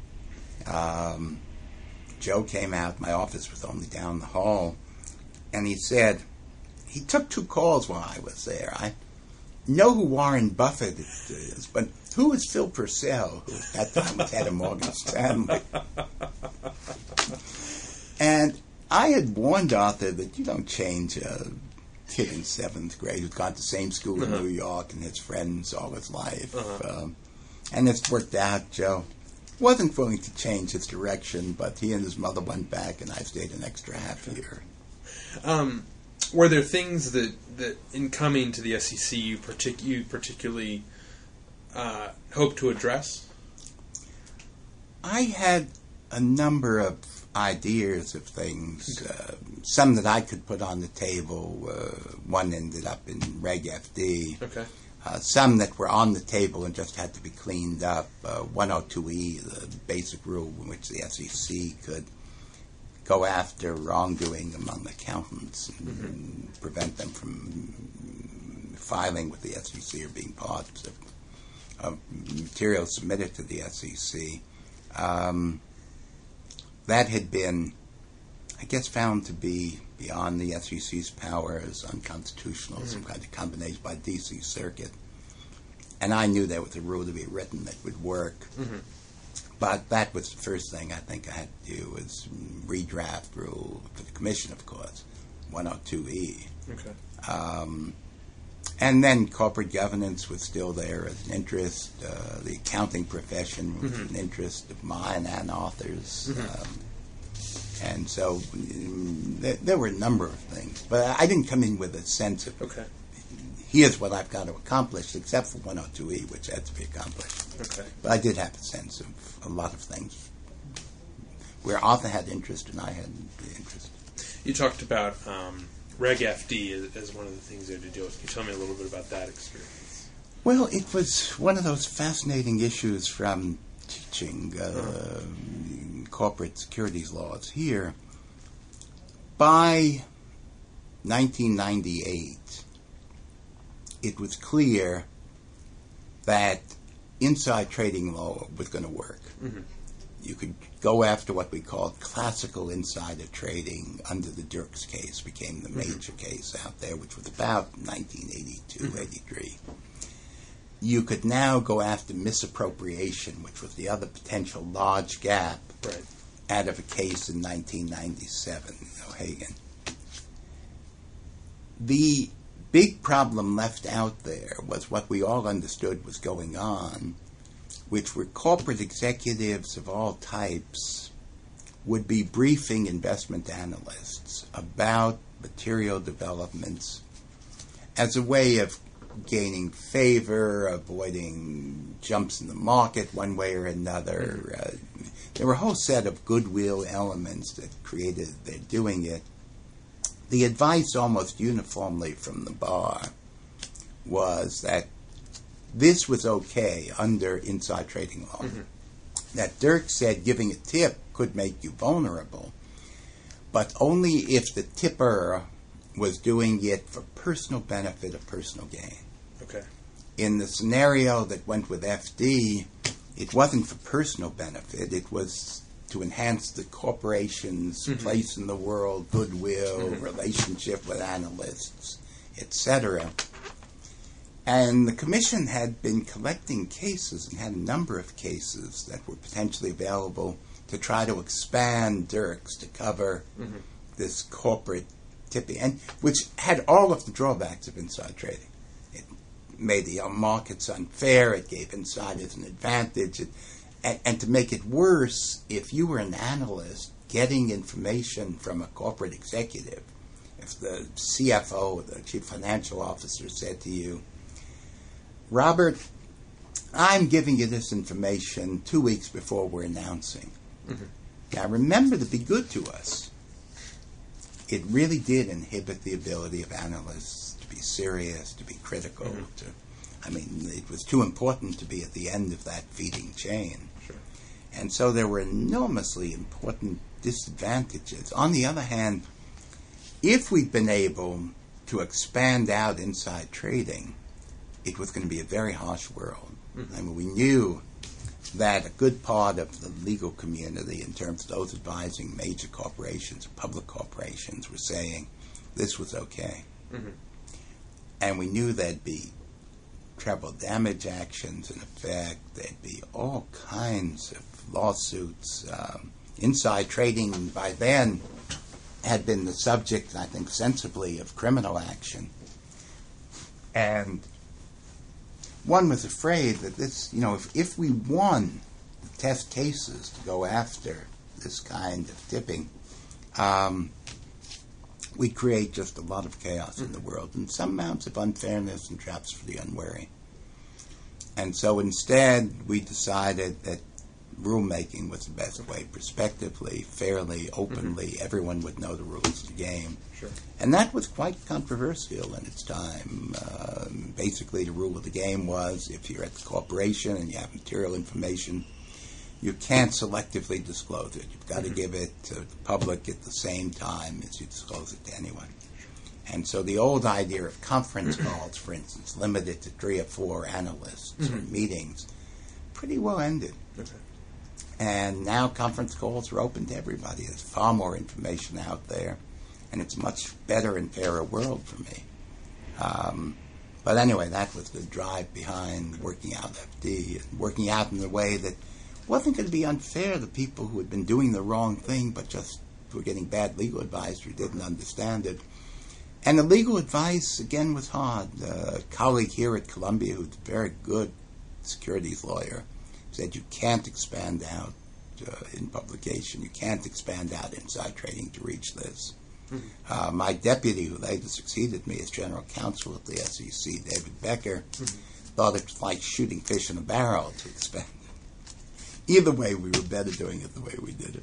Joe came out. My office was only down the hall. And he said, he took 2 calls while I was there. I know who Warren Buffett is, but who is Phil Purcell, who at that time was head of Morgan Stanley? And I had warned Arthur that you don't change a kid in 7th grade who's gone to the same school in New York and his friends all his life. And it's worked out. Joe wasn't willing to change his direction, but he and his mother went back, and I stayed an extra half year. Were there things that in coming to the SEC you particularly hope to address? I had a number of ideas of things. Some that I could put on the table. One ended up in Reg FD. Okay. Some that were on the table and just had to be cleaned up. 102E, the basic rule in which the SEC could go after wrongdoing among accountants and prevent them from filing with the SEC or being part of material submitted to the SEC. That had been, I guess, found to be beyond the SEC's powers, unconstitutional, some kind of combination by D.C. Circuit. And I knew there was a rule to be written that would work. But that was the first thing I think I had to do, was redraft rule for the Commission, of course, 102E. Okay. And then corporate governance was still there as an interest. The accounting profession was an interest of mine and authors. And so there were a number of things. But I didn't come in with a sense of, here's what I've got to accomplish, except for 102E, which had to be accomplished. Okay. But I did have a sense of a lot of things where Arthur had interest and I had the interest. You talked about Reg FD as one of the things you had to deal with. Can you tell me a little bit about that experience? Well, it was one of those fascinating issues from teaching corporate securities laws here. By 1998, it was clear that inside trading law was going to work. You could go after what we called classical insider trading under the Dirks case, became the major case out there, which was about 1982, 83. You could now go after misappropriation, which was the other potential large gap out of a case in 1997, O'Hagan. The big problem left out there was what we all understood was going on, which were corporate executives of all types would be briefing investment analysts about material developments as a way of gaining favor, avoiding jumps in the market one way or another. There were a whole set of goodwill elements that created their doing it. The advice almost uniformly from the bar was that this was okay under inside trading law. That Dirk said giving a tip could make you vulnerable, but only if the tipper was doing it for personal benefit or personal gain. In the scenario that went with FD, it wasn't for personal benefit. It was to enhance the corporation's place in the world, goodwill, relationship with analysts, etc. And the Commission had been collecting cases and had a number of cases that were potentially available to try to expand Dirks to cover this corporate tipping, and which had all of the drawbacks of inside trading. It made the markets unfair. It gave insiders an advantage. And to make it worse, if you were an analyst getting information from a corporate executive, if the CFO, the chief financial officer, said to you, Robert, I'm giving you this information 2 weeks before we're announcing. Now remember to be good to us. It really did inhibit the ability of analysts to be serious, to be critical. It was too important to be at the end of that feeding chain. And so there were enormously important disadvantages. On the other hand, if we'd been able to expand out inside trading, it was going to be a very harsh world. We knew that a good part of the legal community, in terms of those advising major corporations, public corporations, were saying this was okay. And we knew there'd be treble damage actions in effect. There'd be all kinds of lawsuits. Inside trading by then had been the subject, I think, sensibly of criminal action. And one was afraid that this, if we won the test cases to go after this kind of tipping, we'd create just a lot of chaos in the world and some amounts of unfairness and traps for the unwary. And so instead, we decided that rulemaking was the best way, prospectively, fairly, openly. Everyone would know the rules of the game. Sure. And that was quite controversial in its time. Basically, the rule of the game was if you're at the corporation and you have material information, you can't selectively disclose it. You've got to give it to the public at the same time as you disclose it to anyone. And so the old idea of conference calls, for instance, limited to 3 or 4 analysts or meetings, pretty well ended. Okay. And now conference calls are open to everybody. There's far more information out there, and it's a much better and fairer world for me. But anyway, that was the drive behind working out FD, and working out in a way that wasn't going to be unfair to people who had been doing the wrong thing but just were getting bad legal advice who didn't understand it. And the legal advice, again, was hard. A colleague here at Columbia, who's a very good securities lawyer, said you can't expand out in publication. You can't expand out inside trading to reach this. My deputy, who later succeeded me as general counsel at the SEC, David Becker, thought it was like shooting fish in a barrel to expand it. Either way, we were better doing it the way we did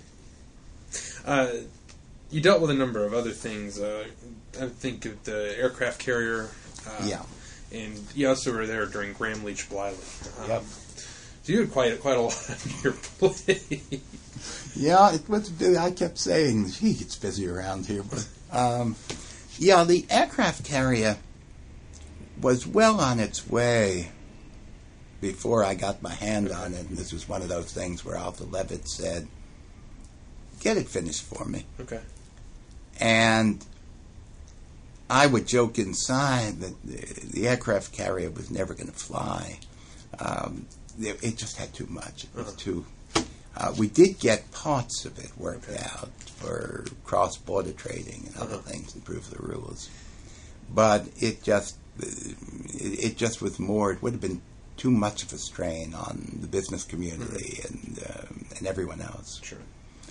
it. You dealt with a number of other things. I think of the aircraft carrier. Yeah. And you also were there during Graham Leach Bliley. Yep. So you had quite a lot on your plate. Yeah, it was. I kept saying, gee, it's busy around here. But yeah, the aircraft carrier was well on its way before I got my hand on it. And this was one of those things where Arthur Levitt said, get it finished for me. Okay. And I would joke inside that the aircraft carrier was never going to fly. It just had too much. It was too. We did get parts of it worked out for cross-border trading and other things, improve the rules. But it just was more. It would have been too much of a strain on the business community and everyone else. Sure.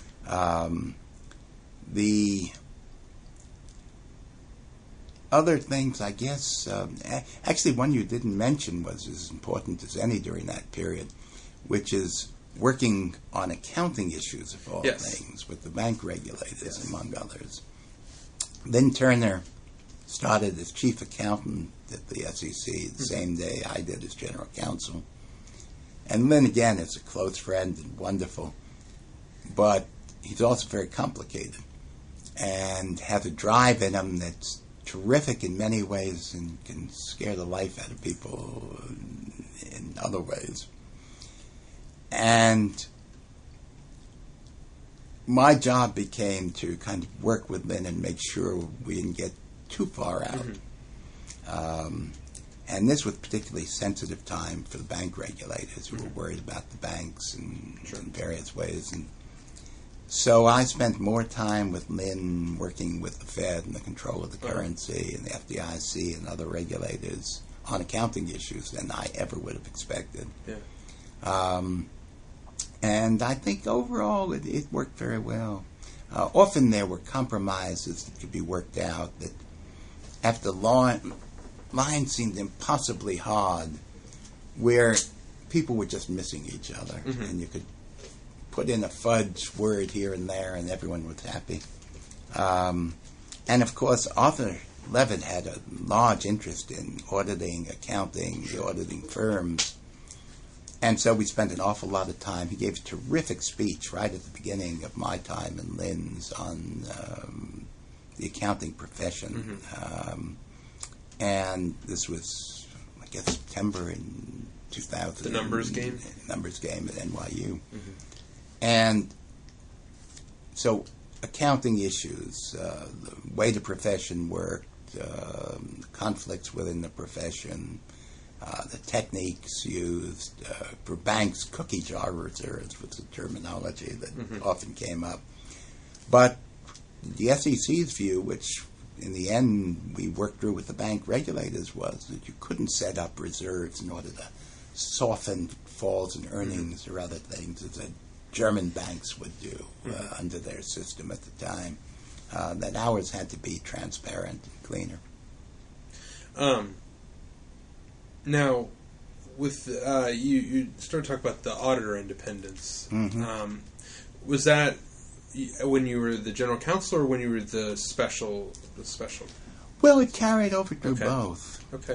The other things, I guess, actually one you didn't mention was as important as any during that period, which is working on accounting issues of all things with the bank regulators, among others. Lynn Turner started as chief accountant at the SEC the same day I did as general counsel. And Lynn, again, is a close friend and wonderful, but he's also very complicated and has a drive in him that's terrific in many ways and can scare the life out of people in other ways. And my job became to kind of work with Lynn and make sure we didn't get too far out. And this was a particularly sensitive time for the bank regulators who were worried about the banks in various ways. And so I spent more time with Lynn working with the Fed and the control of the currency and the FDIC and other regulators on accounting issues than I ever would have expected. Yeah. And I think overall it worked very well. Often there were compromises that could be worked out that after line seemed impossibly hard where people were just missing each other and you could put in a fudge word here and there and everyone was happy. And of course Arthur Levitt had a large interest in auditing, accounting, the auditing firms. And so we spent an awful lot of time. He gave a terrific speech right at the beginning of my time and Lynn's on the accounting profession. And this was, I guess, September in 2000. The numbers game? Numbers game at NYU. And so accounting issues, the way the profession worked, conflicts within the profession, the techniques used for banks, cookie jar reserves was the terminology that often came up. But the SEC's view, which in the end we worked through with the bank regulators, was that you couldn't set up reserves in order to soften falls in earnings or other things as the German banks would do under their system at the time. That ours had to be transparent and cleaner. Now, with you started talking about the auditor independence. Mm-hmm. Was that when you were the general counsel, or when you were the special? Well, it carried over through Okay. both. Okay.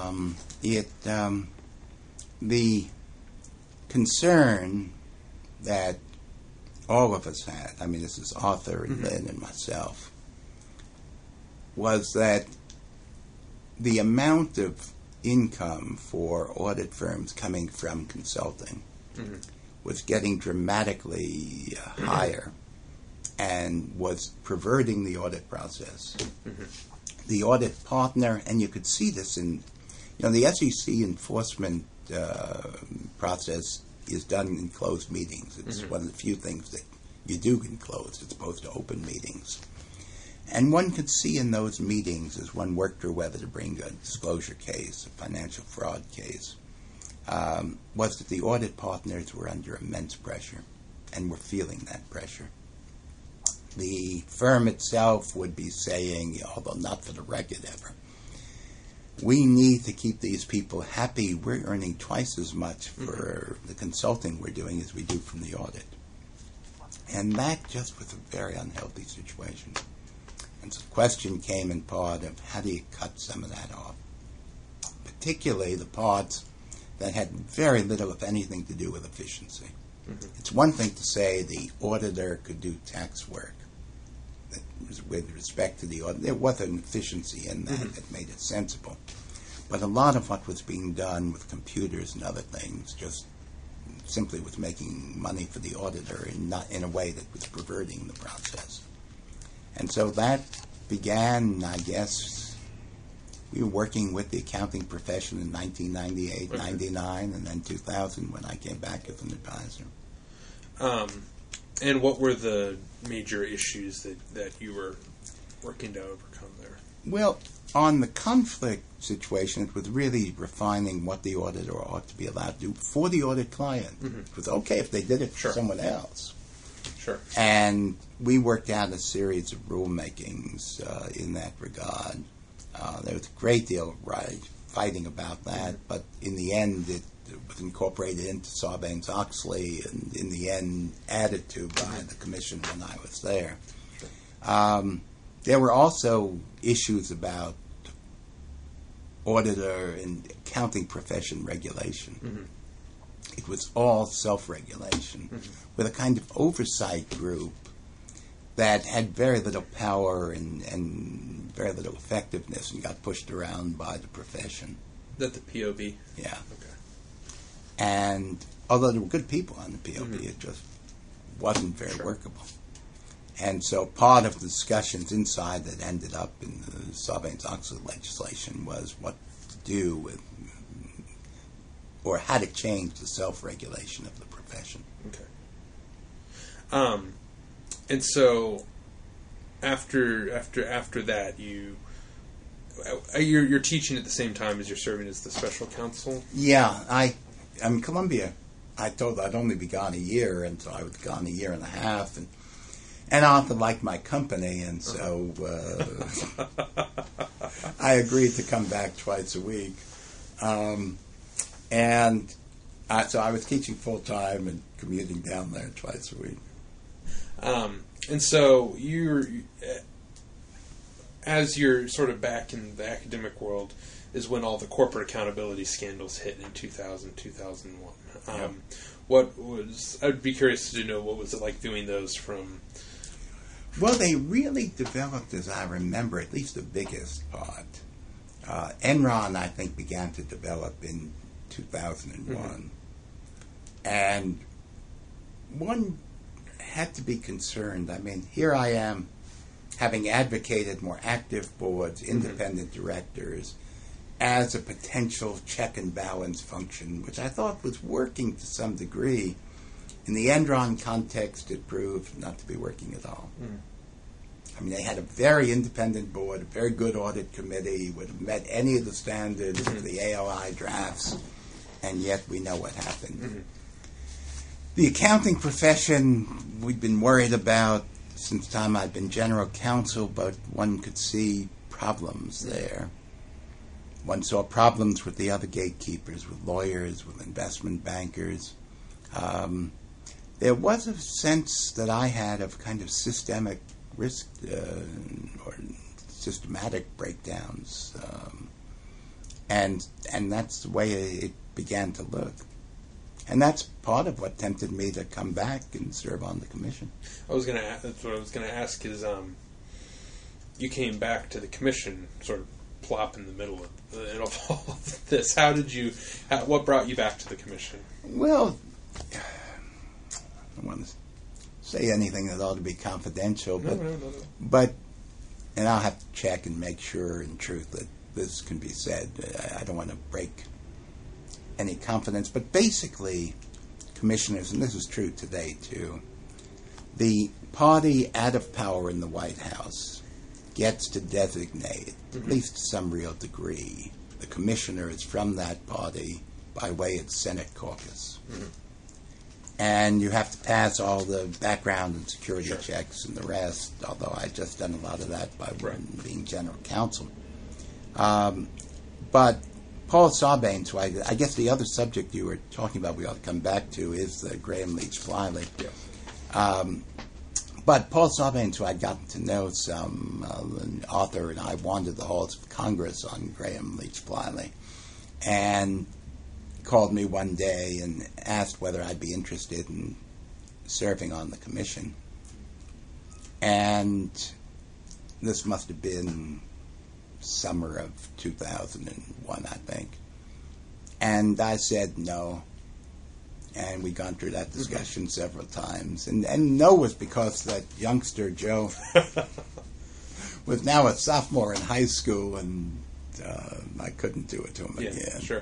The concern that all of us had, I mean, this is Arthur and Lynn and myself, was that the amount of income for audit firms coming from consulting was getting dramatically higher and was perverting the audit process. The audit partner, and you could see this in, the SEC enforcement process is done in closed meetings. It's one of the few things that you do in closed as opposed to open meetings. And one could see in those meetings, as one worked through whether to bring a disclosure case, a financial fraud case, was that the audit partners were under immense pressure and were feeling that pressure. The firm itself would be saying, although not for the record ever, we need to keep these people happy. We're earning twice as much for the consulting we're doing as we do from the audit. And that just was a very unhealthy situation. And so the question came in part of how do you cut some of that off? Particularly the parts that had very little, if anything, to do with efficiency. It's one thing to say the auditor could do tax work. With respect to the audit, there was an efficiency in that that made it sensible. But a lot of what was being done with computers and other things just simply was making money for the auditor and not in a way that was perverting the process. And so that began, I guess, we were working with the accounting profession in 1998, 99, and then 2000 when I came back as an advisor. And what were the major issues that you were working to overcome there? Well, on the conflict situation, it was really refining what the auditor ought to be allowed to do for the audit client. It was okay if they did it for someone else. Sure. And we worked out a series of rulemakings in that regard. There was a great deal of fighting about that, but in the end it was incorporated into Sarbanes-Oxley and in the end added to by the commission when I was there. There were also issues about auditor and accounting profession regulation. It was all self-regulation with a kind of oversight group that had very little power and very little effectiveness and got pushed around by the profession. That the POB? Yeah. Okay. And although there were good people on the POB, it just wasn't very workable. And so part of the discussions inside that ended up in the Sarbanes-Oxley legislation was what to do with, or how to change the self-regulation of the profession. Okay. And so after that, you're teaching at the same time as you're serving as the special counsel? Yeah, I'm in Columbia. I told I'd only be gone a year, and so I was gone a year and a half, and Arthur liked my company, and so I agreed to come back twice a week. So I was teaching full-time and commuting down there twice a week. And so as you're sort of back in the academic world is when all the corporate accountability scandals hit in 2000, 2001. I'd be curious to know, what was it like doing those from... Well, they really developed, as I remember, at least the biggest part. Enron, I think, began to develop in 2001. And one had to be concerned. I mean, here I am, having advocated more active boards, independent directors, as a potential check and balance function, which I thought was working to some degree. In the Enron context, it proved not to be working at all. I mean, they had a very independent board, a very good audit committee, would have met any of the standards of the AOI drafts, and yet we know what happened. The accounting profession, we've been worried about since the time I've been general counsel, but one could see problems there. One saw problems with the other gatekeepers, with lawyers, with investment bankers. There was a sense that I had of kind of systemic risk or systematic breakdowns, and that's the way it began to look. And that's part of what tempted me to come back and serve on the commission. That's what I was going to ask is, you came back to the commission, sort of plop in the middle of all of this. What brought you back to the commission? Well, I don't want to say anything that ought to be confidential, but No. but, and I'll have to check and make sure in truth that this can be said. I don't want to break any confidence, but basically, commissioners, and this is true today too, the party out of power in the White House gets to designate, at least to some real degree, the commissioners from that party by way of Senate caucus. Mm-hmm. And you have to pass all the background and security checks and the rest, although I've just done a lot of that by being general counsel. But Paul Sarbanes, who I guess the other subject you were talking about we ought to come back to is the Graham Leach Bliley. Yeah. But Paul Sarbanes, who I'd gotten to know some, an author, and I wandered the halls of Congress on Graham Leach Bliley, and called me one day and asked whether I'd be interested in serving on the commission. And this must have been summer of 2001, I think. And I said no. And we'd gone through that discussion several times. And no was because that youngster, Joe, was now a sophomore in high school, and I couldn't do it to him again. Sure.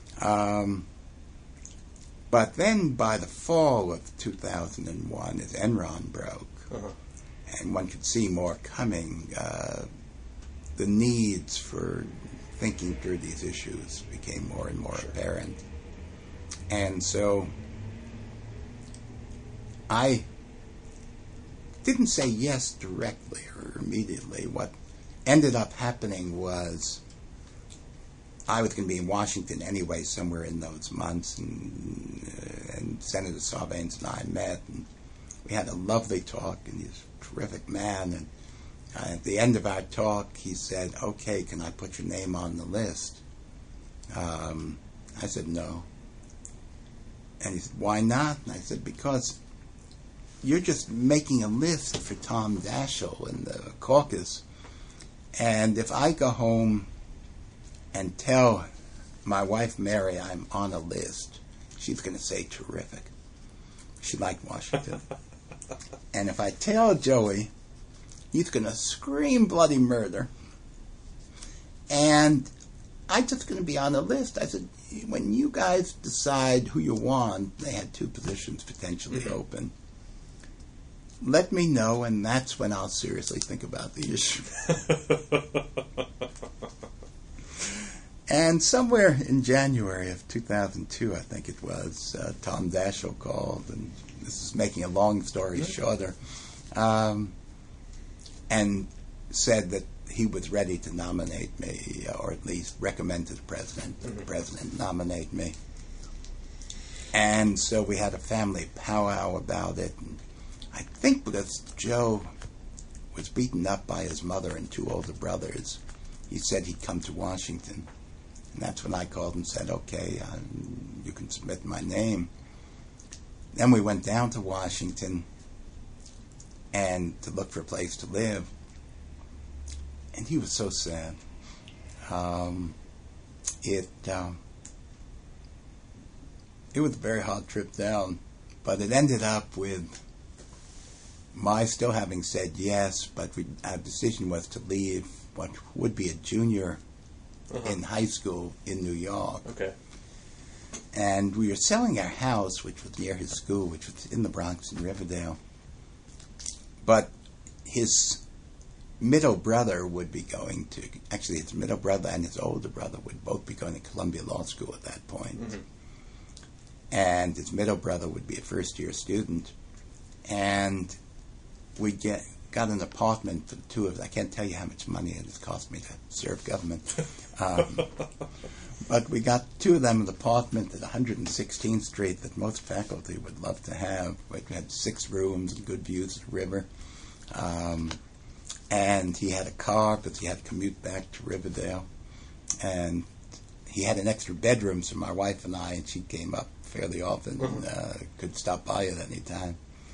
But then by the fall of 2001, as Enron broke, and one could see more coming, the needs for thinking through these issues became more and more apparent. And so I didn't say yes directly or immediately. What ended up happening was I was going to be in Washington anyway somewhere in those months, and Senator Sarbanes and I met, and we had a lovely talk, and he's a terrific man. And at the end of our talk, he said, "Okay, can I put your name on the list?" I said, "No." And he said, "Why not?" And I said, "Because you're just making a list for Tom Daschle in the caucus, and if I go home and tell my wife Mary I'm on a list, she's going to say terrific. She liked Washington. And if I tell Joey, he's going to scream bloody murder. And I'm just going to be on the list." I said, "When you guys decide who you want," they had 2 positions potentially open, "let me know, and that's when I'll seriously think about the issue." And somewhere in January of 2002, I think it was, Tom Daschle called, and this is making a long story shorter, and said that he was ready to nominate me, or at least recommend to the president that the president nominate me. And so we had a family powwow about it. And I think because Joe was beaten up by his mother and 2 older brothers, he said he'd come to Washington. And that's when I called and said, "Okay, you can submit my name." Then we went down to Washington and to look for a place to live. And he was so sad. It was a very hard trip down, but it ended up with my still having said yes, but our decision was to leave what would be a junior in high school in New York. Okay. And we were selling our house, which was near his school, which was in the Bronx in Riverdale. But his middle brother would be going to, actually his middle brother and his older brother would both be going to Columbia Law School at that point. And his middle brother would be a first-year student. And got an apartment for the two of us. I can't tell you how much money it has cost me to serve government. But we got two of them an apartment at 116th Street that most faculty would love to have. We had 6 rooms and good views of the river. And he had a car because he had to commute back to Riverdale. And he had an extra bedroom, so my wife and I, and she came up fairly often and could stop by at any time.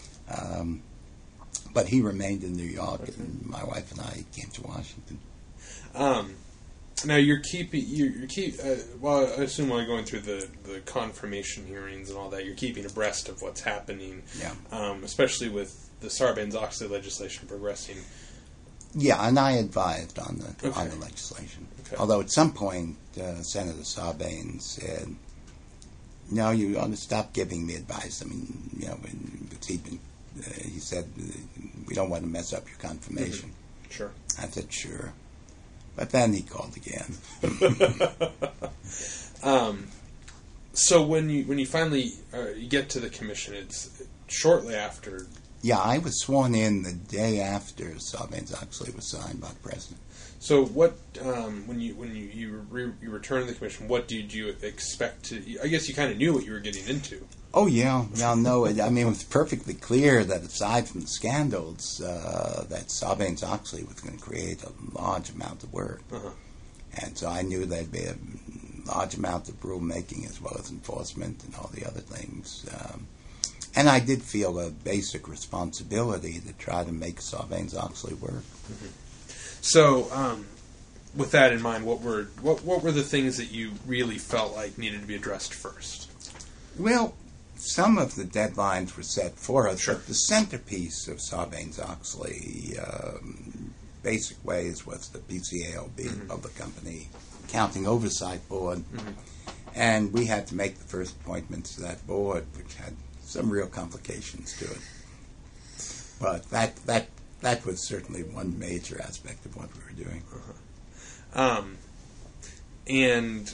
But he remained in New York, and my wife and I came to Washington. Now you're well, I assume while you're going through the confirmation hearings and all that, you're keeping abreast of what's happening. Yeah. Especially with the Sarbanes-Oxley legislation progressing. Yeah, and I advised on the legislation. Okay. Although at some point, Senator Sarbanes said, "No, you ought to stop giving me advice." I mean, he said, "We don't want to mess up your confirmation." Mm-hmm. Sure. I said, "Sure." But then he called again. So when you finally you get to the commission, it's shortly after. Yeah, I was sworn in the day after Sarbanes-Oxley was signed by the president. So what when you returned to the commission, what did you expect to? I guess you kind of knew what you were getting into. Oh yeah, no. I mean, it was perfectly clear that aside from the scandals, that Sarbanes-Oxley was going to create a large amount of work, and so I knew there'd be a large amount of rulemaking as well as enforcement and all the other things. And I did feel a basic responsibility to try to make Sarbanes-Oxley work. Mm-hmm. So, with that in mind, what were the things that you really felt like needed to be addressed first? Well, some of the deadlines were set for us, Sure. but the centerpiece of Sarbanes-Oxley, basic ways, was the PCAOB, Public Company Accounting Oversight Board, and we had to make the first appointments to that board, which had some real complications to it. But that was certainly one major aspect of what we were doing. And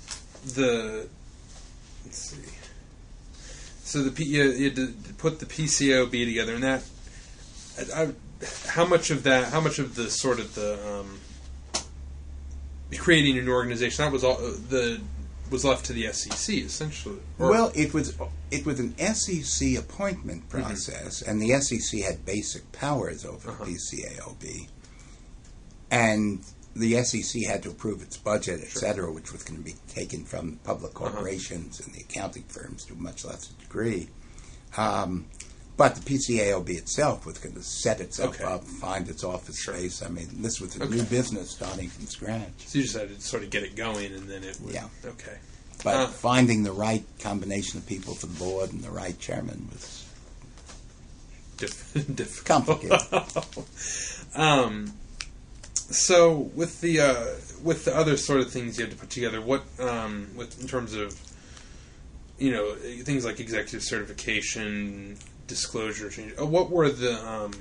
let's see. So you had to put the PCAOB together, and that how much of the sort of the creating an organization that was all was left to the SEC essentially. Well, it was an SEC appointment process, and the SEC had basic powers over PCAOB, and the SEC had to approve its budget, et cetera, which was going to be taken from public corporations and the accounting firms to a much lesser degree. But the PCAOB itself was going to set itself up, find its office space. I mean, this was a new business starting from scratch. So you just had to sort of get it going, and then it would... Yeah. Okay. But finding the right combination of people for the board and the right chairman was difficult. Complicated. So with the other sort of things you had to put together, what in terms of things like executive certification, disclosure change, what were the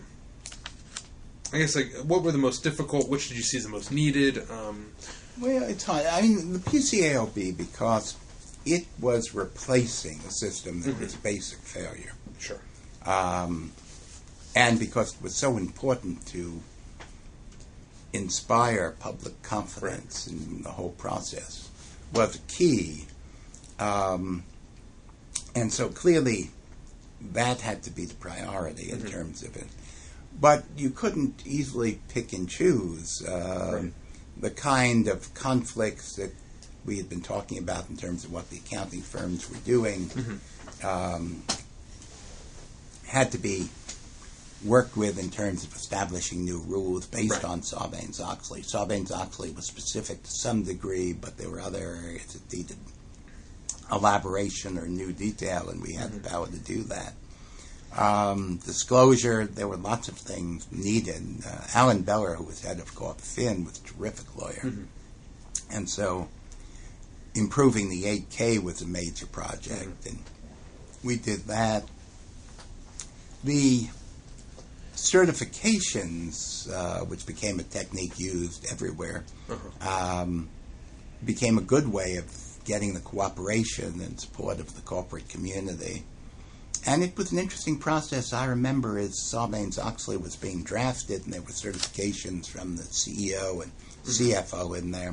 what were the most difficult? Which did you see as the most needed? Well, it's hard. I mean, the PCAOB, because it was replacing a system that was a basic failure. Sure. And because it was so important to inspire public confidence in the whole process, was a key. And so clearly that had to be the priority in terms of it. But you couldn't easily pick and choose the kind of conflicts that we had been talking about in terms of what the accounting firms were doing had to be worked with in terms of establishing new rules based on Sarbanes-Oxley. Sarbanes-Oxley was specific to some degree, but there were other areas that needed elaboration or new detail, and we had the power to do that. Disclosure, there were lots of things needed. Alan Beller, who was head of Corp Fin, was a terrific lawyer. And so improving the 8K was a major project, and we did that. The certifications, which became a technique used everywhere, became a good way of getting the cooperation and support of the corporate community. And it was an interesting process. I remember as Sarbanes-Oxley was being drafted, and there were certifications from the CEO and CFO in there,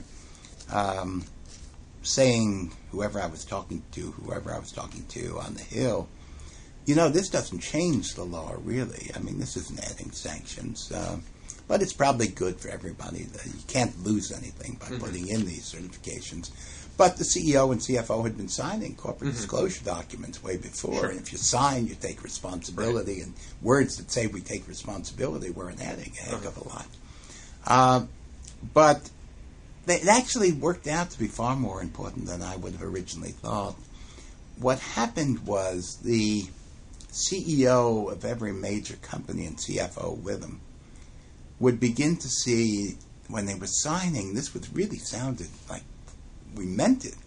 saying whoever I was talking to on the Hill, this doesn't change the law, really. I mean, this isn't adding sanctions. But it's probably good for everybody. You can't lose anything by putting in these certifications. But the CEO and CFO had been signing corporate disclosure documents way before. Sure. And if you sign, you take responsibility. Right. And words that say we take responsibility weren't adding a heck of a lot. But it actually worked out to be far more important than I would have originally thought. What happened was the CEO of every major company and CFO with them would begin to see, when they were signing, this was really sounded like we meant it.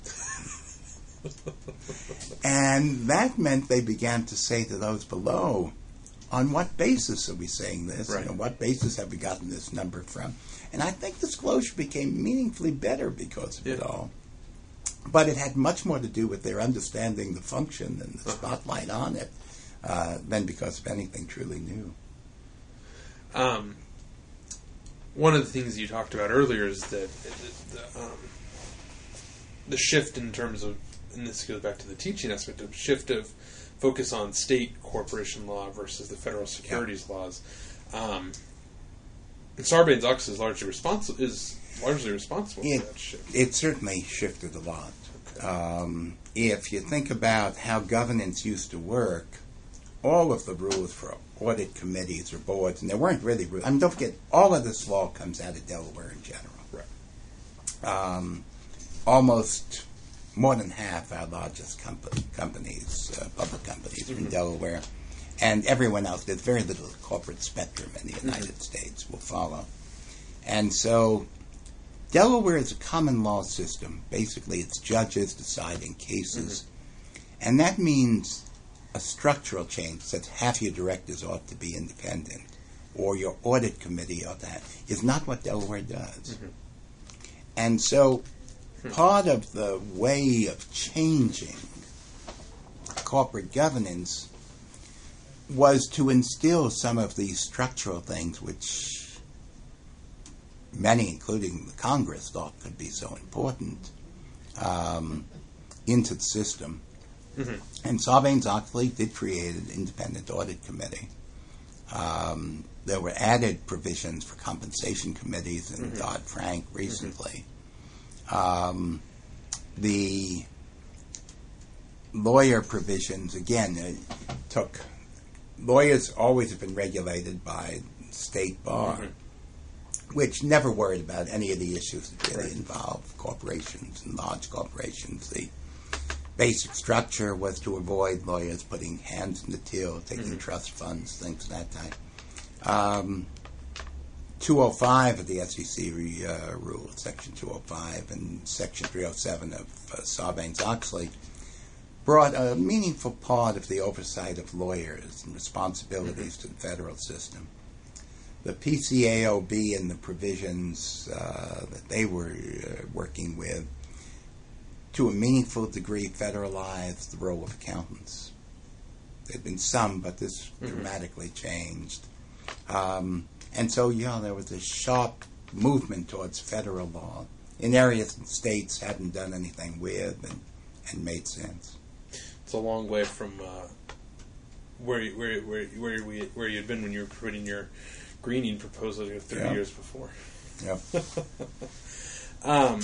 And that meant they began to say to those below, on what basis are we saying this? Right. And what basis have we gotten this number from? And I think disclosure became meaningfully better because of it all. But it had much more to do with their understanding the function and the spotlight on it than because of anything truly new. One of the things you talked about earlier is that the shift in terms of, and this goes back to the teaching aspect, of shift of focus on state corporation law versus the federal securities laws. And Sarbanes-Oxley is largely responsible for that shift. It certainly shifted a lot. Okay. If you think about how governance used to work, all of the rules for audit committees or boards, and there weren't really rules. I mean, don't forget, all of this law comes out of Delaware in general. Right. Almost more than half our largest companies, public companies, are in Delaware. And everyone else, there's very little corporate spectrum in the United States, will follow. And so Delaware is a common law system. Basically, it's judges deciding cases. And that means a structural change that half your directors ought to be independent, or your audit committee ought to have, is not what Delaware does. And so part of the way of changing corporate governance was to instill some of these structural things which many, including the Congress, thought could be so important into the system. And Sarbanes-Oxley did create an independent audit committee. There were added provisions for compensation committees in Dodd-Frank recently. The lawyer provisions, again, lawyers always have been regulated by state bar, which never worried about any of the issues that really involve corporations and large corporations. The basic structure was to avoid lawyers putting hands in the till, taking trust funds, things of that type. 205 of the SEC rule, Section 205, and Section 307 of Sarbanes-Oxley brought a meaningful part of the oversight of lawyers and responsibilities to the federal system. The PCAOB and the provisions that they were working with, to a meaningful degree, federalized the role of accountants. There had been some, but this dramatically changed. And so, there was a sharp movement towards federal law in areas that states hadn't done anything with and made sense. It's a long way from where you had been when you were putting your greening proposal 30 years before. Yep. I'm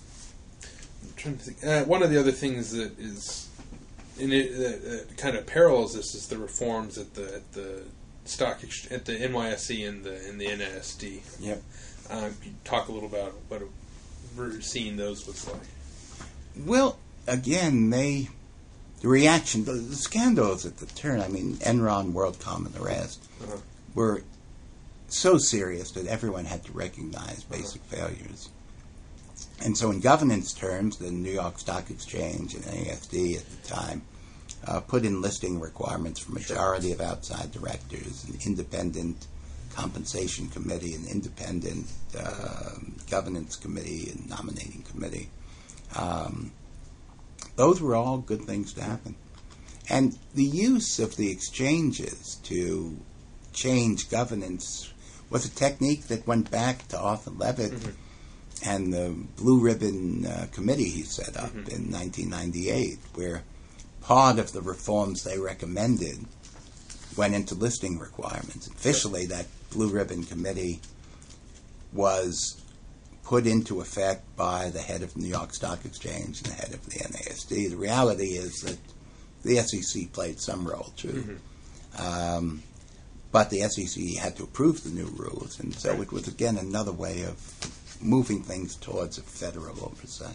trying to think. One of the other things that is in it that kind of parallels this is the reforms at the stock at the NYSE and the NASD. Yep. You talk a little about what seeing those was like. Well, again, the reaction, the scandals at the turn, I mean, Enron, WorldCom, and the rest, were so serious that everyone had to recognize basic failures. And so in governance terms, the New York Stock Exchange and NASD at the time put in listing requirements for majority of outside directors, an independent compensation committee, an independent governance committee, and nominating committee. Those were all good things to happen. And the use of the exchanges to change governance was a technique that went back to Arthur Levitt and the Blue Ribbon Committee he set up in 1998, where part of the reforms they recommended went into listing requirements. Officially, that Blue Ribbon Committee was put into effect by the head of the New York Stock Exchange and the head of the NASD. The reality is that the SEC played some role, too. But the SEC had to approve the new rules, and so it was, again, another way of moving things towards a federal oversight.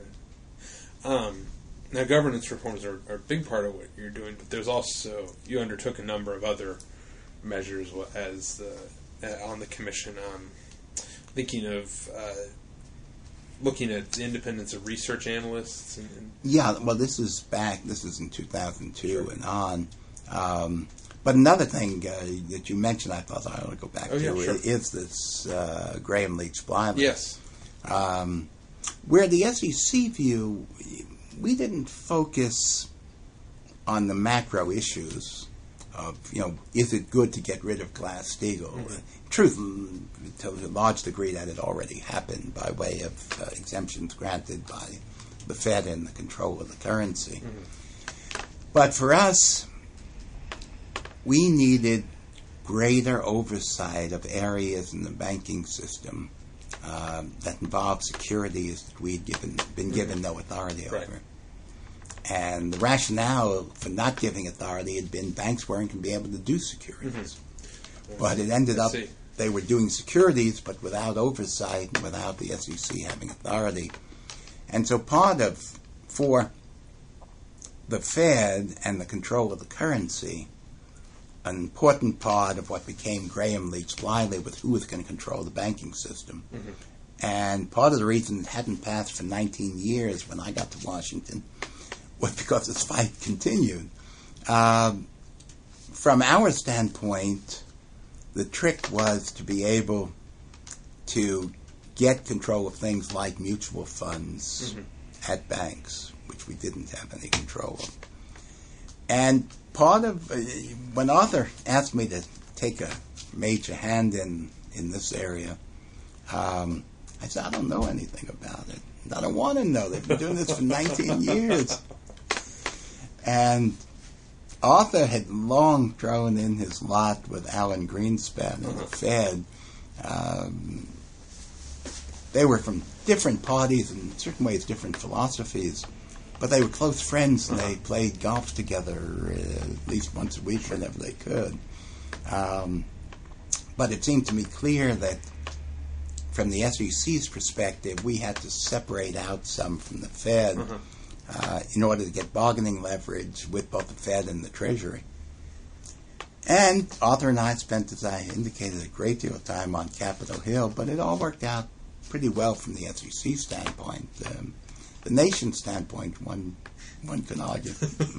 Now, governance reforms are a big part of what you're doing, but there's also, you undertook a number of other measures as on the commission. Thinking of looking at the independence of research analysts. Yeah, well, this is in 2002 and on. But another thing that you mentioned I thought I ought to go back to is this Graham Leach Bliley. Yes. Where the SEC view, we didn't focus on the macro issues of, is it good to get rid of Glass-Steagall? Truth, to a large degree, that had already happened by way of exemptions granted by the Fed and the control of the currency. But for us, we needed greater oversight of areas in the banking system that involved securities that we'd been given no authority over. And the rationale for not giving authority had been banks weren't going to be able to do securities. But it ended up they were doing securities, but without oversight and without the SEC having authority. And so for the Fed and the control of the currency, an important part of what became Graham Leach Bliley was who was going to control the banking system. And part of the reason it hadn't passed for 19 years when I got to Washington was because this fight continued. From our standpoint, the trick was to be able to get control of things like mutual funds at banks, which we didn't have any control of. And part of, when Arthur asked me to take a major hand in this area, I said, I don't know anything about it. I don't want to know. They've been doing this for 19 years. And Arthur had long thrown in his lot with Alan Greenspan and the Fed. They were from different parties and in certain ways different philosophies, but they were close friends and they played golf together at least once a week whenever they could. But it seemed to me clear that from the SEC's perspective, we had to separate out some from the Fed in order to get bargaining leverage with both the Fed and the Treasury. And Arthur and I spent, as I indicated, a great deal of time on Capitol Hill, but it all worked out pretty well from the SEC standpoint. The nation's standpoint, one can argue.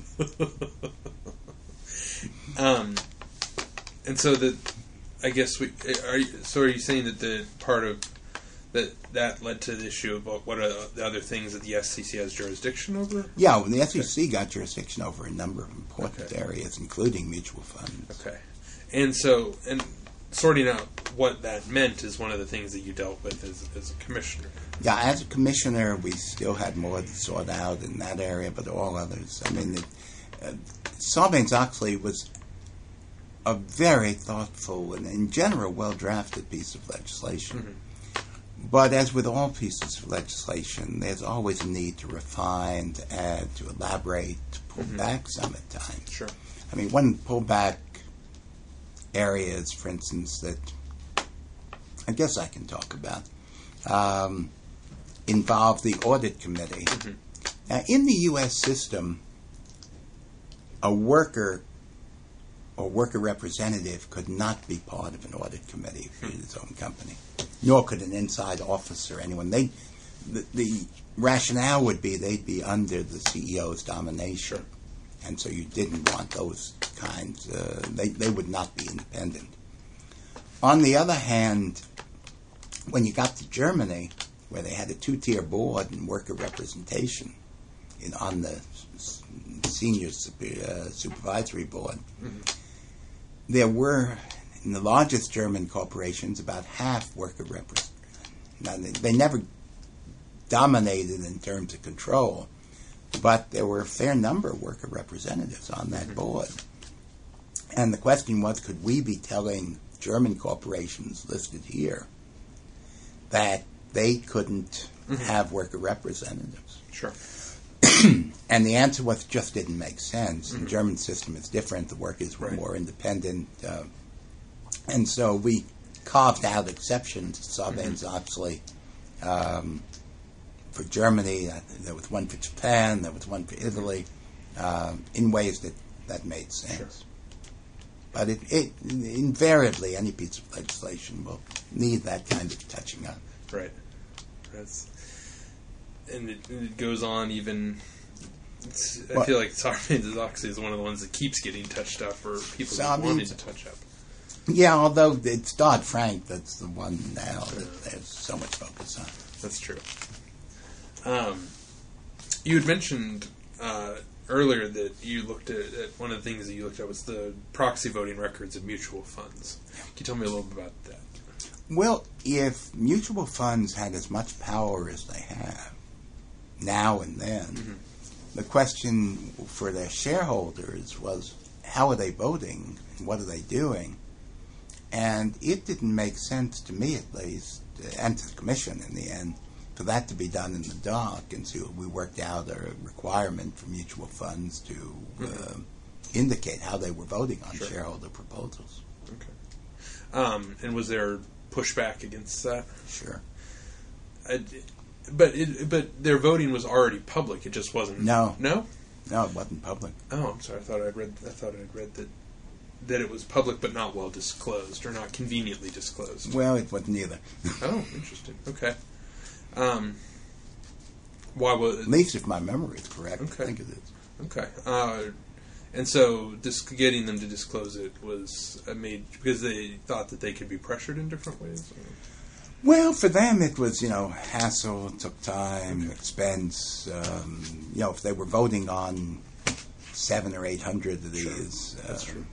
And so I guess are you saying that the part of that led to the issue about what are the other things that the SEC has jurisdiction over? Yeah, well, the SEC got jurisdiction over a number of important areas, including mutual funds. Okay. And sorting out what that meant is one of the things that you dealt with as a commissioner. Yeah, as a commissioner, we still had more to sort out in that area, but all others. I mean, Sarbanes-Oxley was a very thoughtful and, in general, well-drafted piece of legislation. But as with all pieces of legislation, there's always a need to refine, to add, to elaborate, to pull back some at times. Sure. I mean, one pullback areas, for instance, that I guess I can talk about, involve the audit committee. Now, in the U.S. system, a worker or worker representative could not be part of an audit committee for his own company, nor could an inside officer, anyone. The rationale would be they'd be under the CEO's domination, and so you didn't want those kinds. They would not be independent. On the other hand, when you got to Germany, where they had a two-tier board and worker representation on the senior supervisory board, there were, in the largest German corporations, about half worker representatives. Now, they never dominated in terms of control, but there were a fair number of worker representatives on that board. And the question was, could we be telling German corporations listed here that they couldn't have worker representatives? Sure. And the answer was, just didn't make sense. The German system is different. The workers were more independent. And so we carved out exceptions, Sarbanes-Oxley. For Germany, there was one for Japan, there was one for Italy, in ways that made sense. Sure. But it invariably, any piece of legislation will need that kind of touching up. Right. And it goes on even. I feel like Sarbanes-Oxley is one of the ones that keeps getting touched up, or people wanting to touch up. Yeah, although it's Dodd-Frank that's the one now that there's so much focus on. That's true. You had mentioned earlier that you looked at one of the things that you looked at was the proxy voting records of mutual funds. Can you tell me a little bit about that? Well, if mutual funds had as much power as they have now and then, the question for their shareholders was, how are they voting and what are they doing? And it didn't make sense to me, at least, and to the Commission in the end, for that to be done in the dark. And so we worked out a requirement for mutual funds to indicate how they were voting on shareholder proposals. Okay. And was there pushback against that? Sure. But their voting was already public. It just wasn't. No. No, it wasn't public. Oh, I'm sorry. I thought I'd read that it was public, but not well disclosed, or not conveniently disclosed. Well, it wasn't either. Oh, interesting. Okay. Why was? At least if my memory is correct, okay. I think it is. Okay. And so getting them to disclose it was made because they thought that they could be pressured in different ways? Or? Well, for them it was, hassle, it took time, expense. If they were voting on 700 or 800 of these. That's true.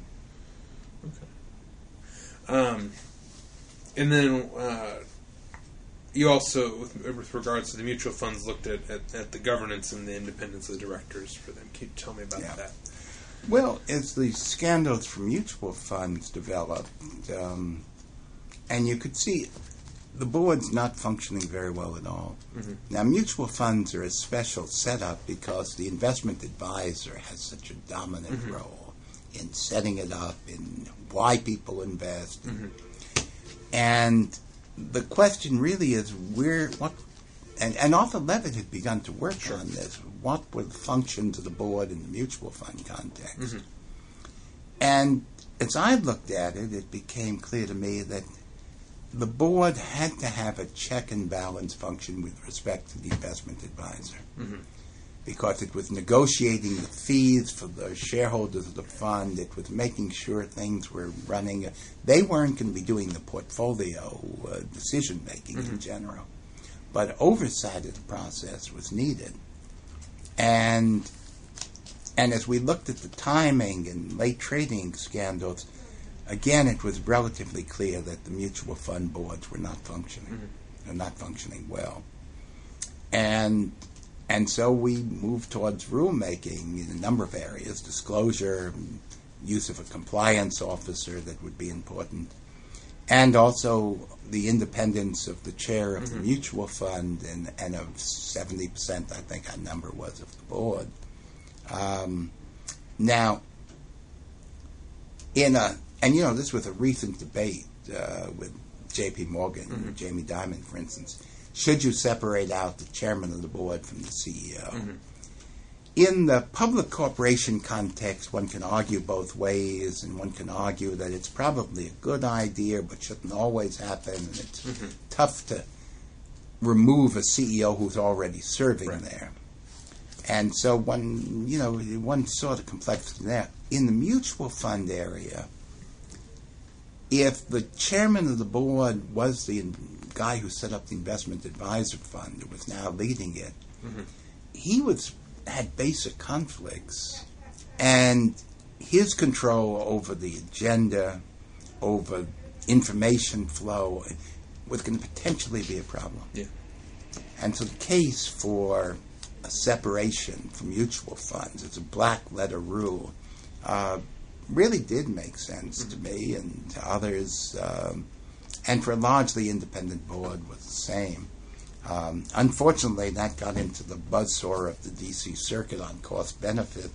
Okay. And then you also, with regards to the mutual funds, looked at the governance and the independence of the directors for them. Can you tell me about that? Well, as the scandals for mutual funds developed, and you could see the board's not functioning very well at all. Now, mutual funds are a special setup because the investment advisor has such a dominant role in setting it up, in why people invest. And the question really is and Arthur Levitt had begun to work on this. What were the functions of the board in the mutual fund context? And as I looked at it, it became clear to me that the board had to have a check and balance function with respect to the investment advisor. Because it was negotiating the fees for the shareholders of the fund. It was making sure things were running. They weren't going to be doing the portfolio decision-making in general. But oversight of the process was needed. And as we looked at the timing and late trading scandals, again, it was relatively clear that the mutual fund boards were not functioning, or not functioning well. And so we moved towards rulemaking in a number of areas, disclosure, use of a compliance officer that would be important, and also the independence of the chair of the mutual fund and of 70%, I think our number was, of the board. Now, this was a recent debate with J.P. Morgan, Jamie Dimon, for instance. Should you separate out the chairman of the board from the CEO? In the public corporation context, one can argue both ways, and one can argue that it's probably a good idea, but shouldn't always happen, and it's tough to remove a CEO who's already serving there. And so one saw the complexity there. In the mutual fund area, if the chairman of the board was the guy who set up the investment advisor fund, who was now leading it, he had basic conflicts And his control over the agenda, over information flow, was going to potentially be a problem. Yeah. And so the case for a separation from mutual funds as a black letter rule really did make sense to me and to others, and for a largely independent board was the same. Unfortunately, that got into the buzzsaw of the D.C. Circuit on cost-benefit.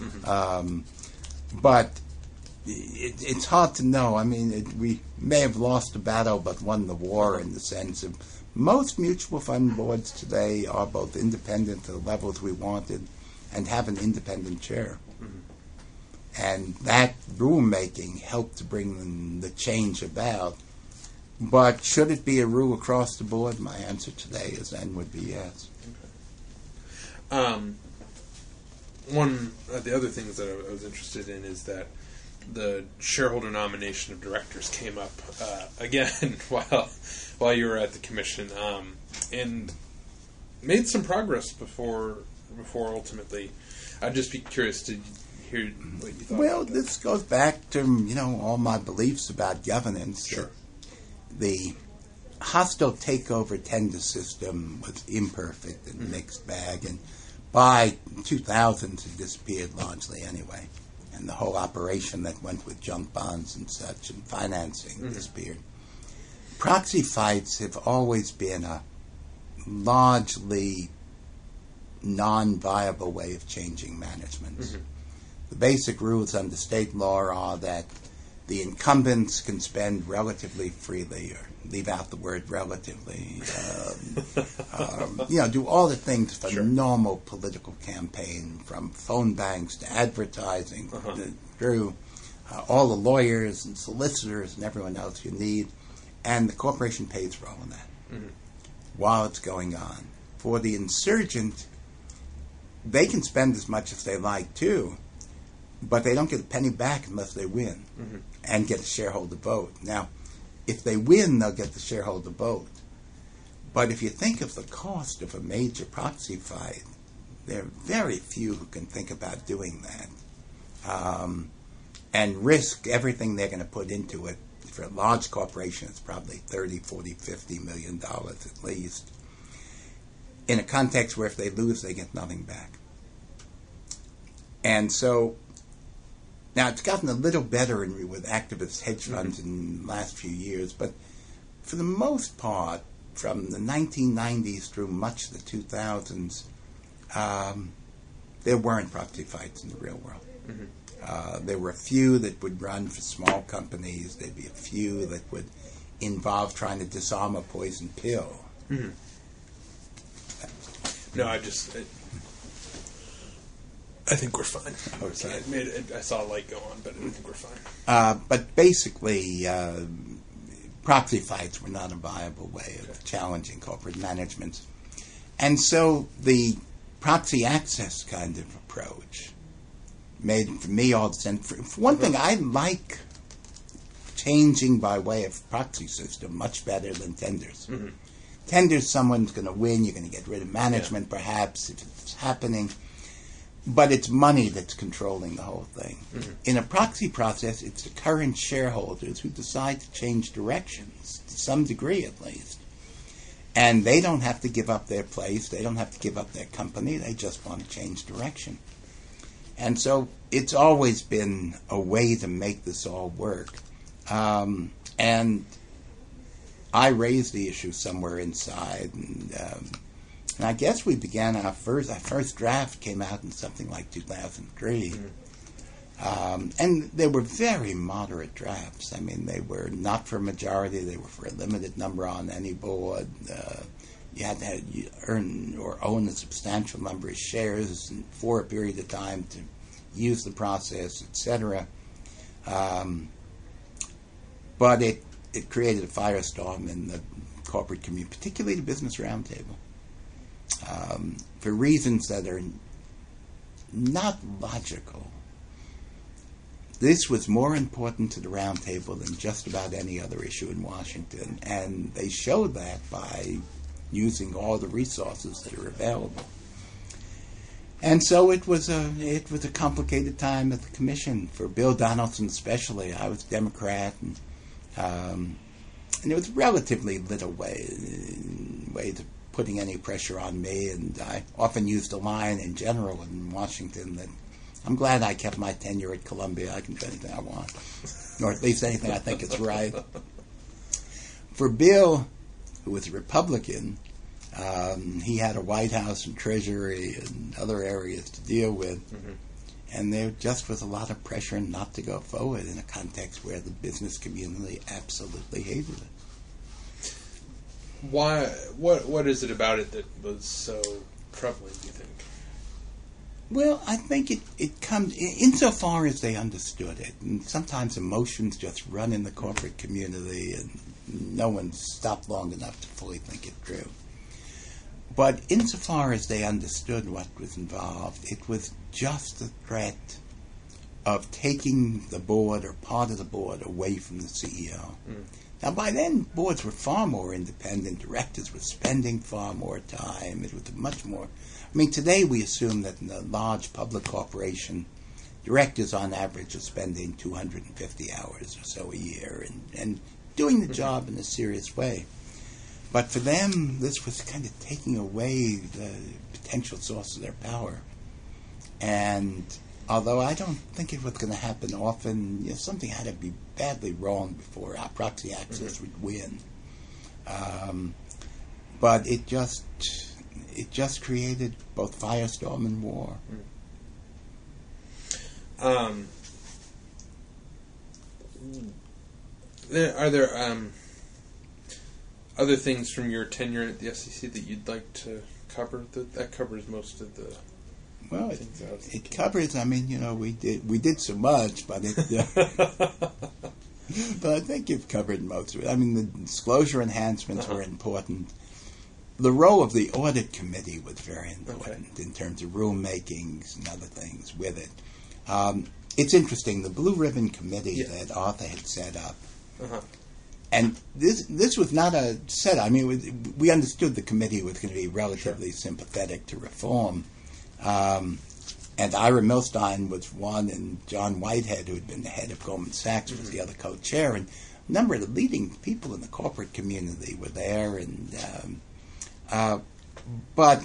But it's hard to know. I mean, we may have lost the battle but won the war in the sense of most mutual fund boards today are both independent to the levels we wanted and have an independent chair. And that rulemaking helped to bring the change about. But should it be a rule across the board? My answer today would be yes. Okay. One of the other things that I was interested in is that the shareholder nomination of directors came up again while you were at the commission, and made some progress before ultimately. I'd just be curious to hear what you thought. Well, this goes back to all my beliefs about governance. Sure. The hostile takeover tender system was imperfect and mixed bag, and by 2000 it disappeared largely anyway. And the whole operation that went with junk bonds and such and financing disappeared. Proxy fights have always been a largely non-viable way of changing management. The basic rules under state law are that the incumbents can spend relatively freely, or leave out the word relatively, do all the things for normal political campaign, from phone banks to advertising, through all the lawyers and solicitors and everyone else you need, and the corporation pays for all of that while it's going on. For the insurgent, they can spend as much as they like too, but they don't get a penny back unless they win and get a shareholder vote. Now, if they win, they'll get the shareholder vote. But if you think of the cost of a major proxy fight, there are very few who can think about doing that and risk everything they're going to put into it. For a large corporation, it's probably $30, $40, $50 million at least, in a context where if they lose, they get nothing back. And so now it's gotten a little better with activist hedge funds in the last few years, but for the most part, from the 1990s through much of the 2000s, there weren't proxy fights in the real world. There were a few that would run for small companies. There'd be a few that would involve trying to disarm a poison pill. No, I think we're fine. Okay. I saw a light go on, but I think we're fine. But basically, proxy fights were not a viable way of challenging corporate management. And so the proxy access kind of approach made, for me, all the sense. For one thing, I like changing by way of proxy system much better than tenders. Tenders, someone's going to win, you're going to get rid of management perhaps if it's happening. But it's money that's controlling the whole thing. In a proxy process, it's the current shareholders who decide to change directions, to some degree at least. And they don't have to give up their place, they don't have to give up their company, they just want to change direction. And so it's always been a way to make this all work. And I raised the issue somewhere inside, and I guess we began our first draft came out in something like 2003. And they were very moderate drafts. I mean, they were not for a majority, they were for a limited number on any board. You had to earn or own a substantial number of shares for a period of time to use the process, etc. But it created a firestorm in the corporate community, particularly the Business Roundtable. For reasons that are not logical. This was more important to the Roundtable than just about any other issue in Washington, and they showed that by using all the resources that are available. And so it was a complicated time at the commission for Bill Donaldson especially. I was Democrat, and there was relatively little ways of putting any pressure on me. And I often used a line in general in Washington that I'm glad I kept my tenure at Columbia. I can do anything I want, or at least anything I think is right. For Bill, who was a Republican, he had a White House and Treasury and other areas to deal with. Mm-hmm. And there just was a lot of pressure not to go forward in a context where the business community absolutely hated it. Why? What is it about it that was so troubling, do you think? Well, I think it comes insofar as they understood it. And sometimes emotions just run in the corporate community and no one stopped long enough to fully think it through. But insofar as they understood what was involved, it was just the threat of taking the board or part of the board away from the CEO. Mm. Now, by then, boards were far more independent. Directors were spending far more time. It was much more... I mean, today we assume that in a large public corporation, directors on average are spending 250 hours or so a year and doing the job in a serious way. But for them, this was kind of taking away the potential source of their power. And although I don't think it was going to happen often, something had to be badly wrong before our proxy access would win. But it just created both firestorm and war. Are there other things from your tenure at the SEC that you'd like to cover? That covers most of the... Well, it covers. I mean, we did so much, but but I think you've covered most of it. I mean, the disclosure enhancements were important. The role of the audit committee was very important in terms of rulemakings and other things with it. It's interesting. The Blue Ribbon Committee that Arthur had set up, and this was not a setup. I mean, we understood the committee was going to be relatively sympathetic to reform. And Ira Milstein was one, and John Whitehead, who had been the head of Goldman Sachs, was the other co-chair, and a number of the leading people in the corporate community were there. And but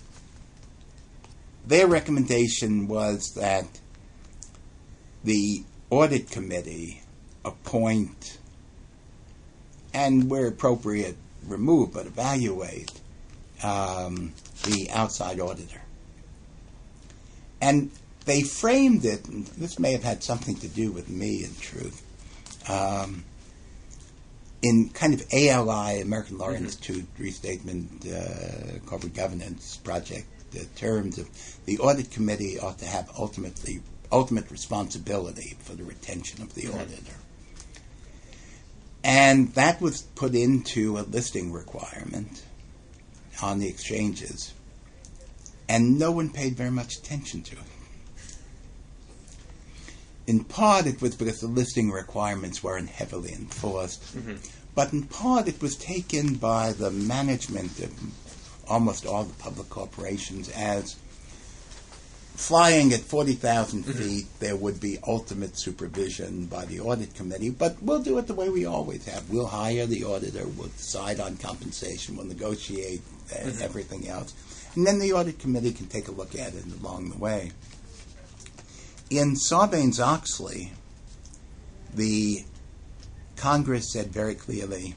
their recommendation was that the audit committee appoint, and where appropriate, remove, but evaluate the outside auditor. And they framed it, and this may have had something to do with me, in truth, in kind of ALI, American Law Institute Restatement Corporate Governance Project terms of the audit committee ought to have ultimate responsibility for the retention of the auditor. And that was put into a listing requirement on the exchanges. And no one paid very much attention to it. In part, it was because the listing requirements weren't heavily enforced. But in part, it was taken by the management of almost all the public corporations as flying at 40,000 feet, there would be ultimate supervision by the audit committee, but we'll do it the way we always have. We'll hire the auditor, we'll decide on compensation, we'll negotiate everything else. And then the audit committee can take a look at it along the way. In Sarbanes-Oxley, the Congress said very clearly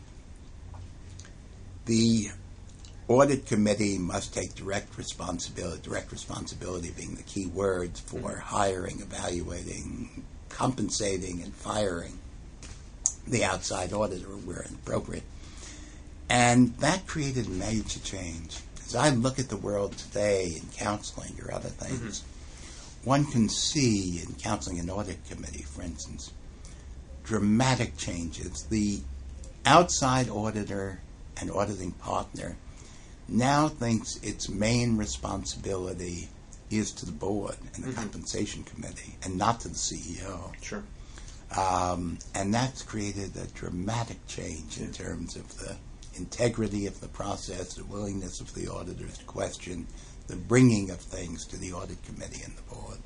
the audit committee must take direct responsibility being the key words for hiring, evaluating, compensating, and firing the outside auditor where appropriate. And that created a major change. As I look at the world today in counseling or other things, one can see in counseling and audit committee, for instance, dramatic changes. The outside auditor and auditing partner now thinks its main responsibility is to the board and the compensation committee and not to the CEO. Sure. And that's created a dramatic change in terms of the integrity of the process, the willingness of the auditors to question the bringing of things to the audit committee and the board.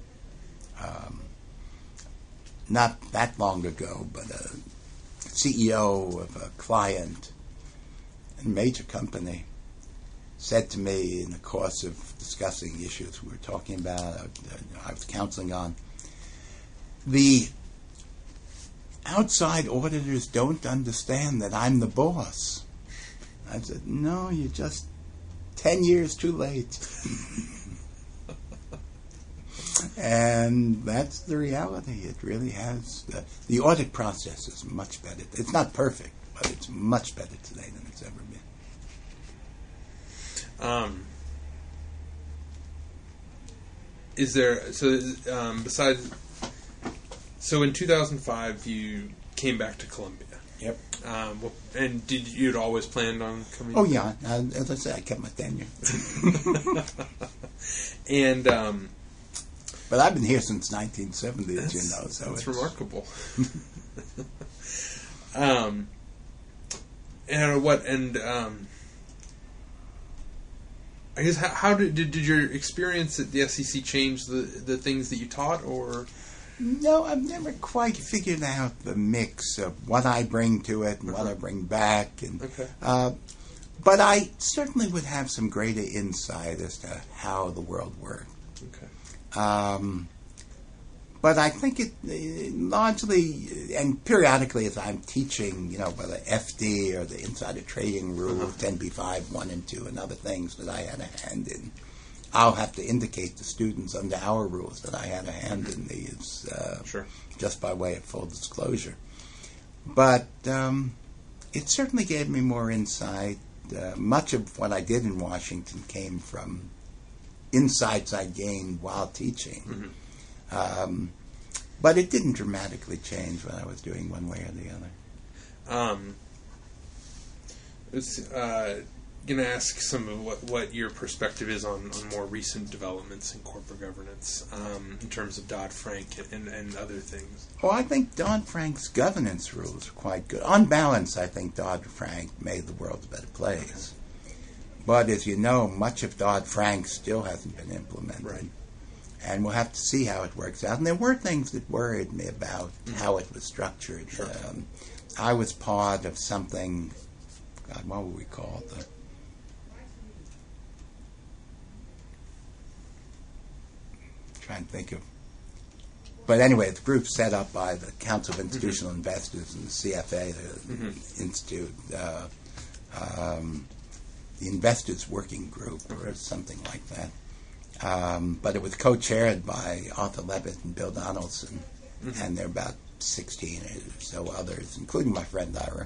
Not that long ago, but a CEO of a client in a major company said to me in the course of discussing issues we were talking about, I was counseling on, the outside auditors don't understand that I'm the boss. I said, no, you're just 10 years too late. And that's the reality. It really has. The audit process is much better. It's not perfect, but it's much better today than it's ever been. Is there, besides, so in 2005 you came back to Columbia. Yep. And you'd always planned on coming? Oh, yeah. As I said, I kept my tenure. And, but I've been here since 1970, as you know. So that's remarkable. I guess how did your experience at the SEC change the things that you taught, or? No, I've never quite figured out the mix of what I bring to it and what I bring back. And, but I certainly would have some greater insight as to how the world worked. Okay. But I think it largely, and periodically as I'm teaching, by the FD or the insider trading rules, 10b-5, 1 and 2, and other things that I had a hand in, I'll have to indicate to students under our rules that I had a hand in these, just by way of full disclosure. But it certainly gave me more insight. Much of what I did in Washington came from insights I gained while teaching. But it didn't dramatically change what I was doing one way or the other. I was going to ask some of what your perspective is on more recent developments in corporate governance in terms of Dodd-Frank and other things. Oh, I think Dodd-Frank's governance rules are quite good. On balance, I think Dodd-Frank made the world a better place. But as you know, much of Dodd-Frank still hasn't been implemented. Right. And we'll have to see how it works out. And there were things that worried me about how it was structured. Sure. I was part of something, God, what would we call it? Trying to think of. But anyway, the group set up by the Council of Institutional Investors and the CFA, the Institute, the Investors Working Group, or something like that. But it was co-chaired by Arthur Levitt and Bill Donaldson, and there are about 16 or so others, including my friend Ira.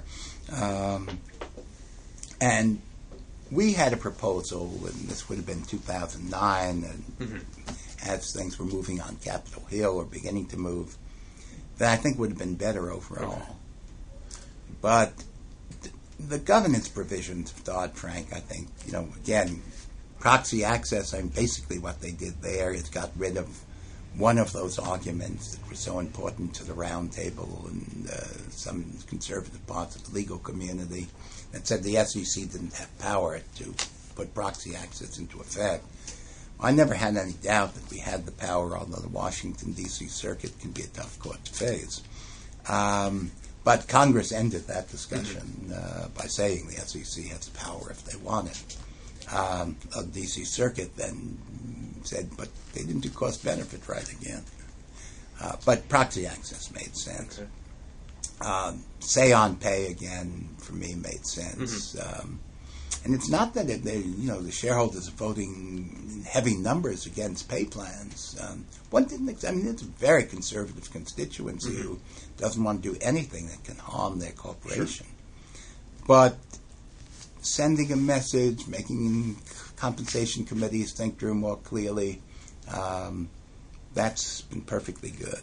And we had a proposal, and this would have been 2009, and as things were moving on Capitol Hill or beginning to move, that I think would have been better overall. Okay. But the governance provisions of Dodd-Frank, I think, again, proxy access, basically what they did there is got rid of one of those arguments that were so important to the round table and some conservative parts of the legal community that said the SEC didn't have power to put proxy access into effect. I never had any doubt that we had the power, although the Washington, D.C. Circuit can be a tough court to face. But Congress ended that discussion by saying the SEC has the power if they want it. The D.C. Circuit then said, but they didn't do cost-benefit right again. But proxy access made sense. Okay. Say on pay again for me made sense. And it's not that the shareholders are voting heavy numbers against pay plans. One didn't. It's a very conservative constituency who doesn't want to do anything that can harm their corporation. Sure. But sending a message, making compensation committees think through more clearly, that's been perfectly good.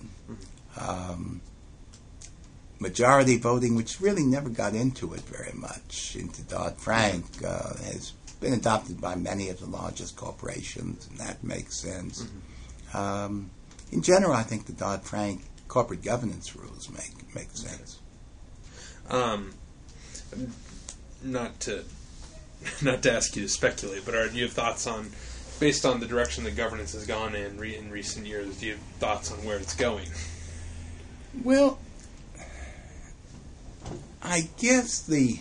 Majority voting, which really never got into it very much, into Dodd-Frank, has been adopted by many of the largest corporations, and that makes sense. In general, I think the Dodd-Frank corporate governance rules make sense. Not to ask you to speculate, but do you have thoughts on based on the direction that governance has gone in recent years, do you have thoughts on where it's going? Well, I guess the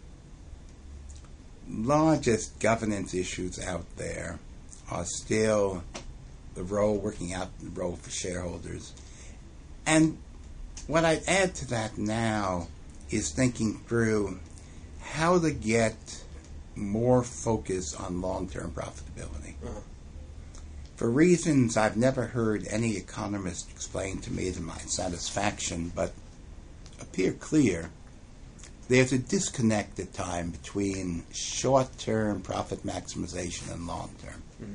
largest governance issues out there are still working out the role for shareholders. And what I'd add to that now is thinking through how to get more focus on long-term profitability. Uh-huh. For reasons I've never heard any economist explain to me to my satisfaction, but appear clear, there's a disconnect at times between short-term profit maximization and long-term. Mm-hmm.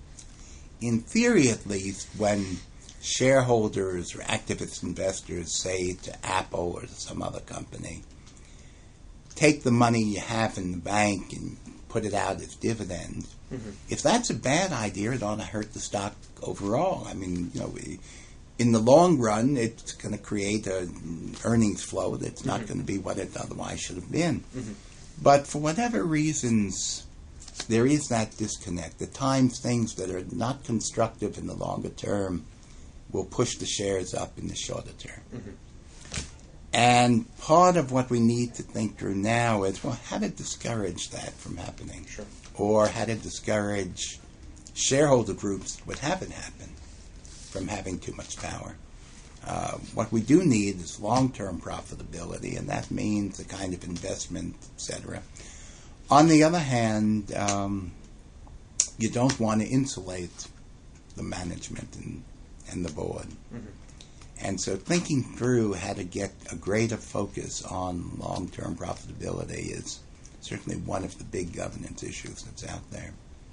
In theory, at least, when shareholders or activist investors say to Apple or to some other company, take the money you have in the bank and put it out as dividends. Mm-hmm. If that's a bad idea, it ought to hurt the stock overall. I mean, in the long run, it's going to create an earnings flow that's not mm-hmm. going to be what it otherwise should have been. Mm-hmm. But for whatever reasons, there is that disconnect. At times, things that are not constructive in the longer term will push the shares up in the shorter term. Mm-hmm. And part of what we need to think through now is, well, how to discourage that from happening? Sure. Or how to discourage shareholder groups that would have it happen from having too much power. What we do need is long-term profitability, and that means the kind of investment, etc. On the other hand, you don't want to insulate the management and the board. Mm-hmm. And so thinking through how to get a greater focus on long-term profitability is certainly one of the big governance issues that's out there.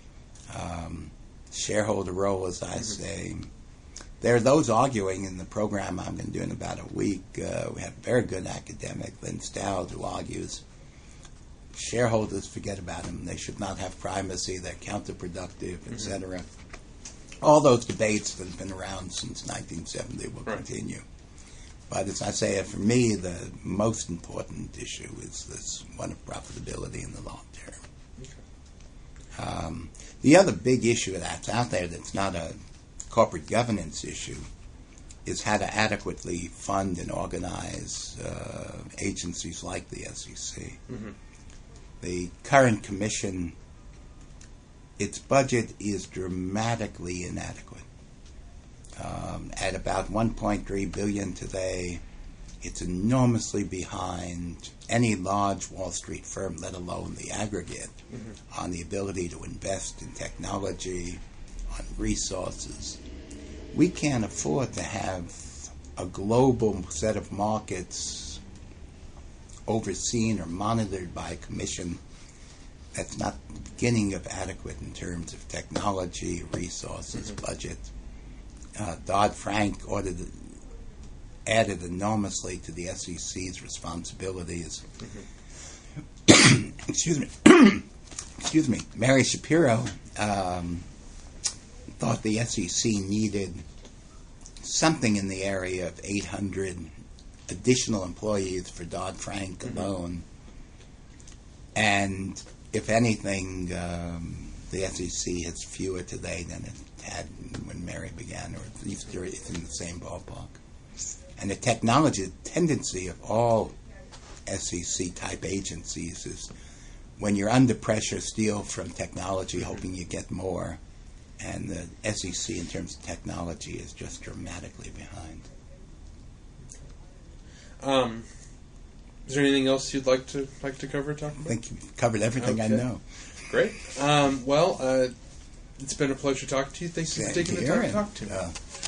Shareholder role, as I say, there are those arguing in the program I'm going to do in about a week. We have a very good academic, Lynn Stout, who argues shareholders, forget about them. They should not have primacy. They're counterproductive, etc. All those debates that have been around since 1970 will continue. But as I say, for me, the most important issue is this one of profitability in the long term. The other big issue that's out there that's not a corporate governance issue is how to adequately fund and organize agencies like the SEC. Mm-hmm. The current commission, its budget is dramatically inadequate. At about $1.3 billion today, it's enormously behind any large Wall Street firm, let alone the aggregate, on the ability to invest in technology, on resources. We can't afford to have a global set of markets overseen or monitored by a commission that's not the beginning of adequate in terms of technology, resources, budget. Dodd-Frank added enormously to the SEC's responsibilities. Excuse me. Mary Shapiro thought the SEC needed something in the area of 800 additional employees for Dodd-Frank alone. And if anything, the SEC has fewer today than it had when Mary began, or at least it's in the same ballpark. And the tendency of all SEC-type agencies is when you're under pressure, steal from technology, hoping you get more. And the SEC, in terms of technology, is just dramatically behind. Is there anything else you'd like to cover, Tom? I think you've covered everything I know. Great. It's been a pleasure talking to you. Thanks for taking the time to talk to me.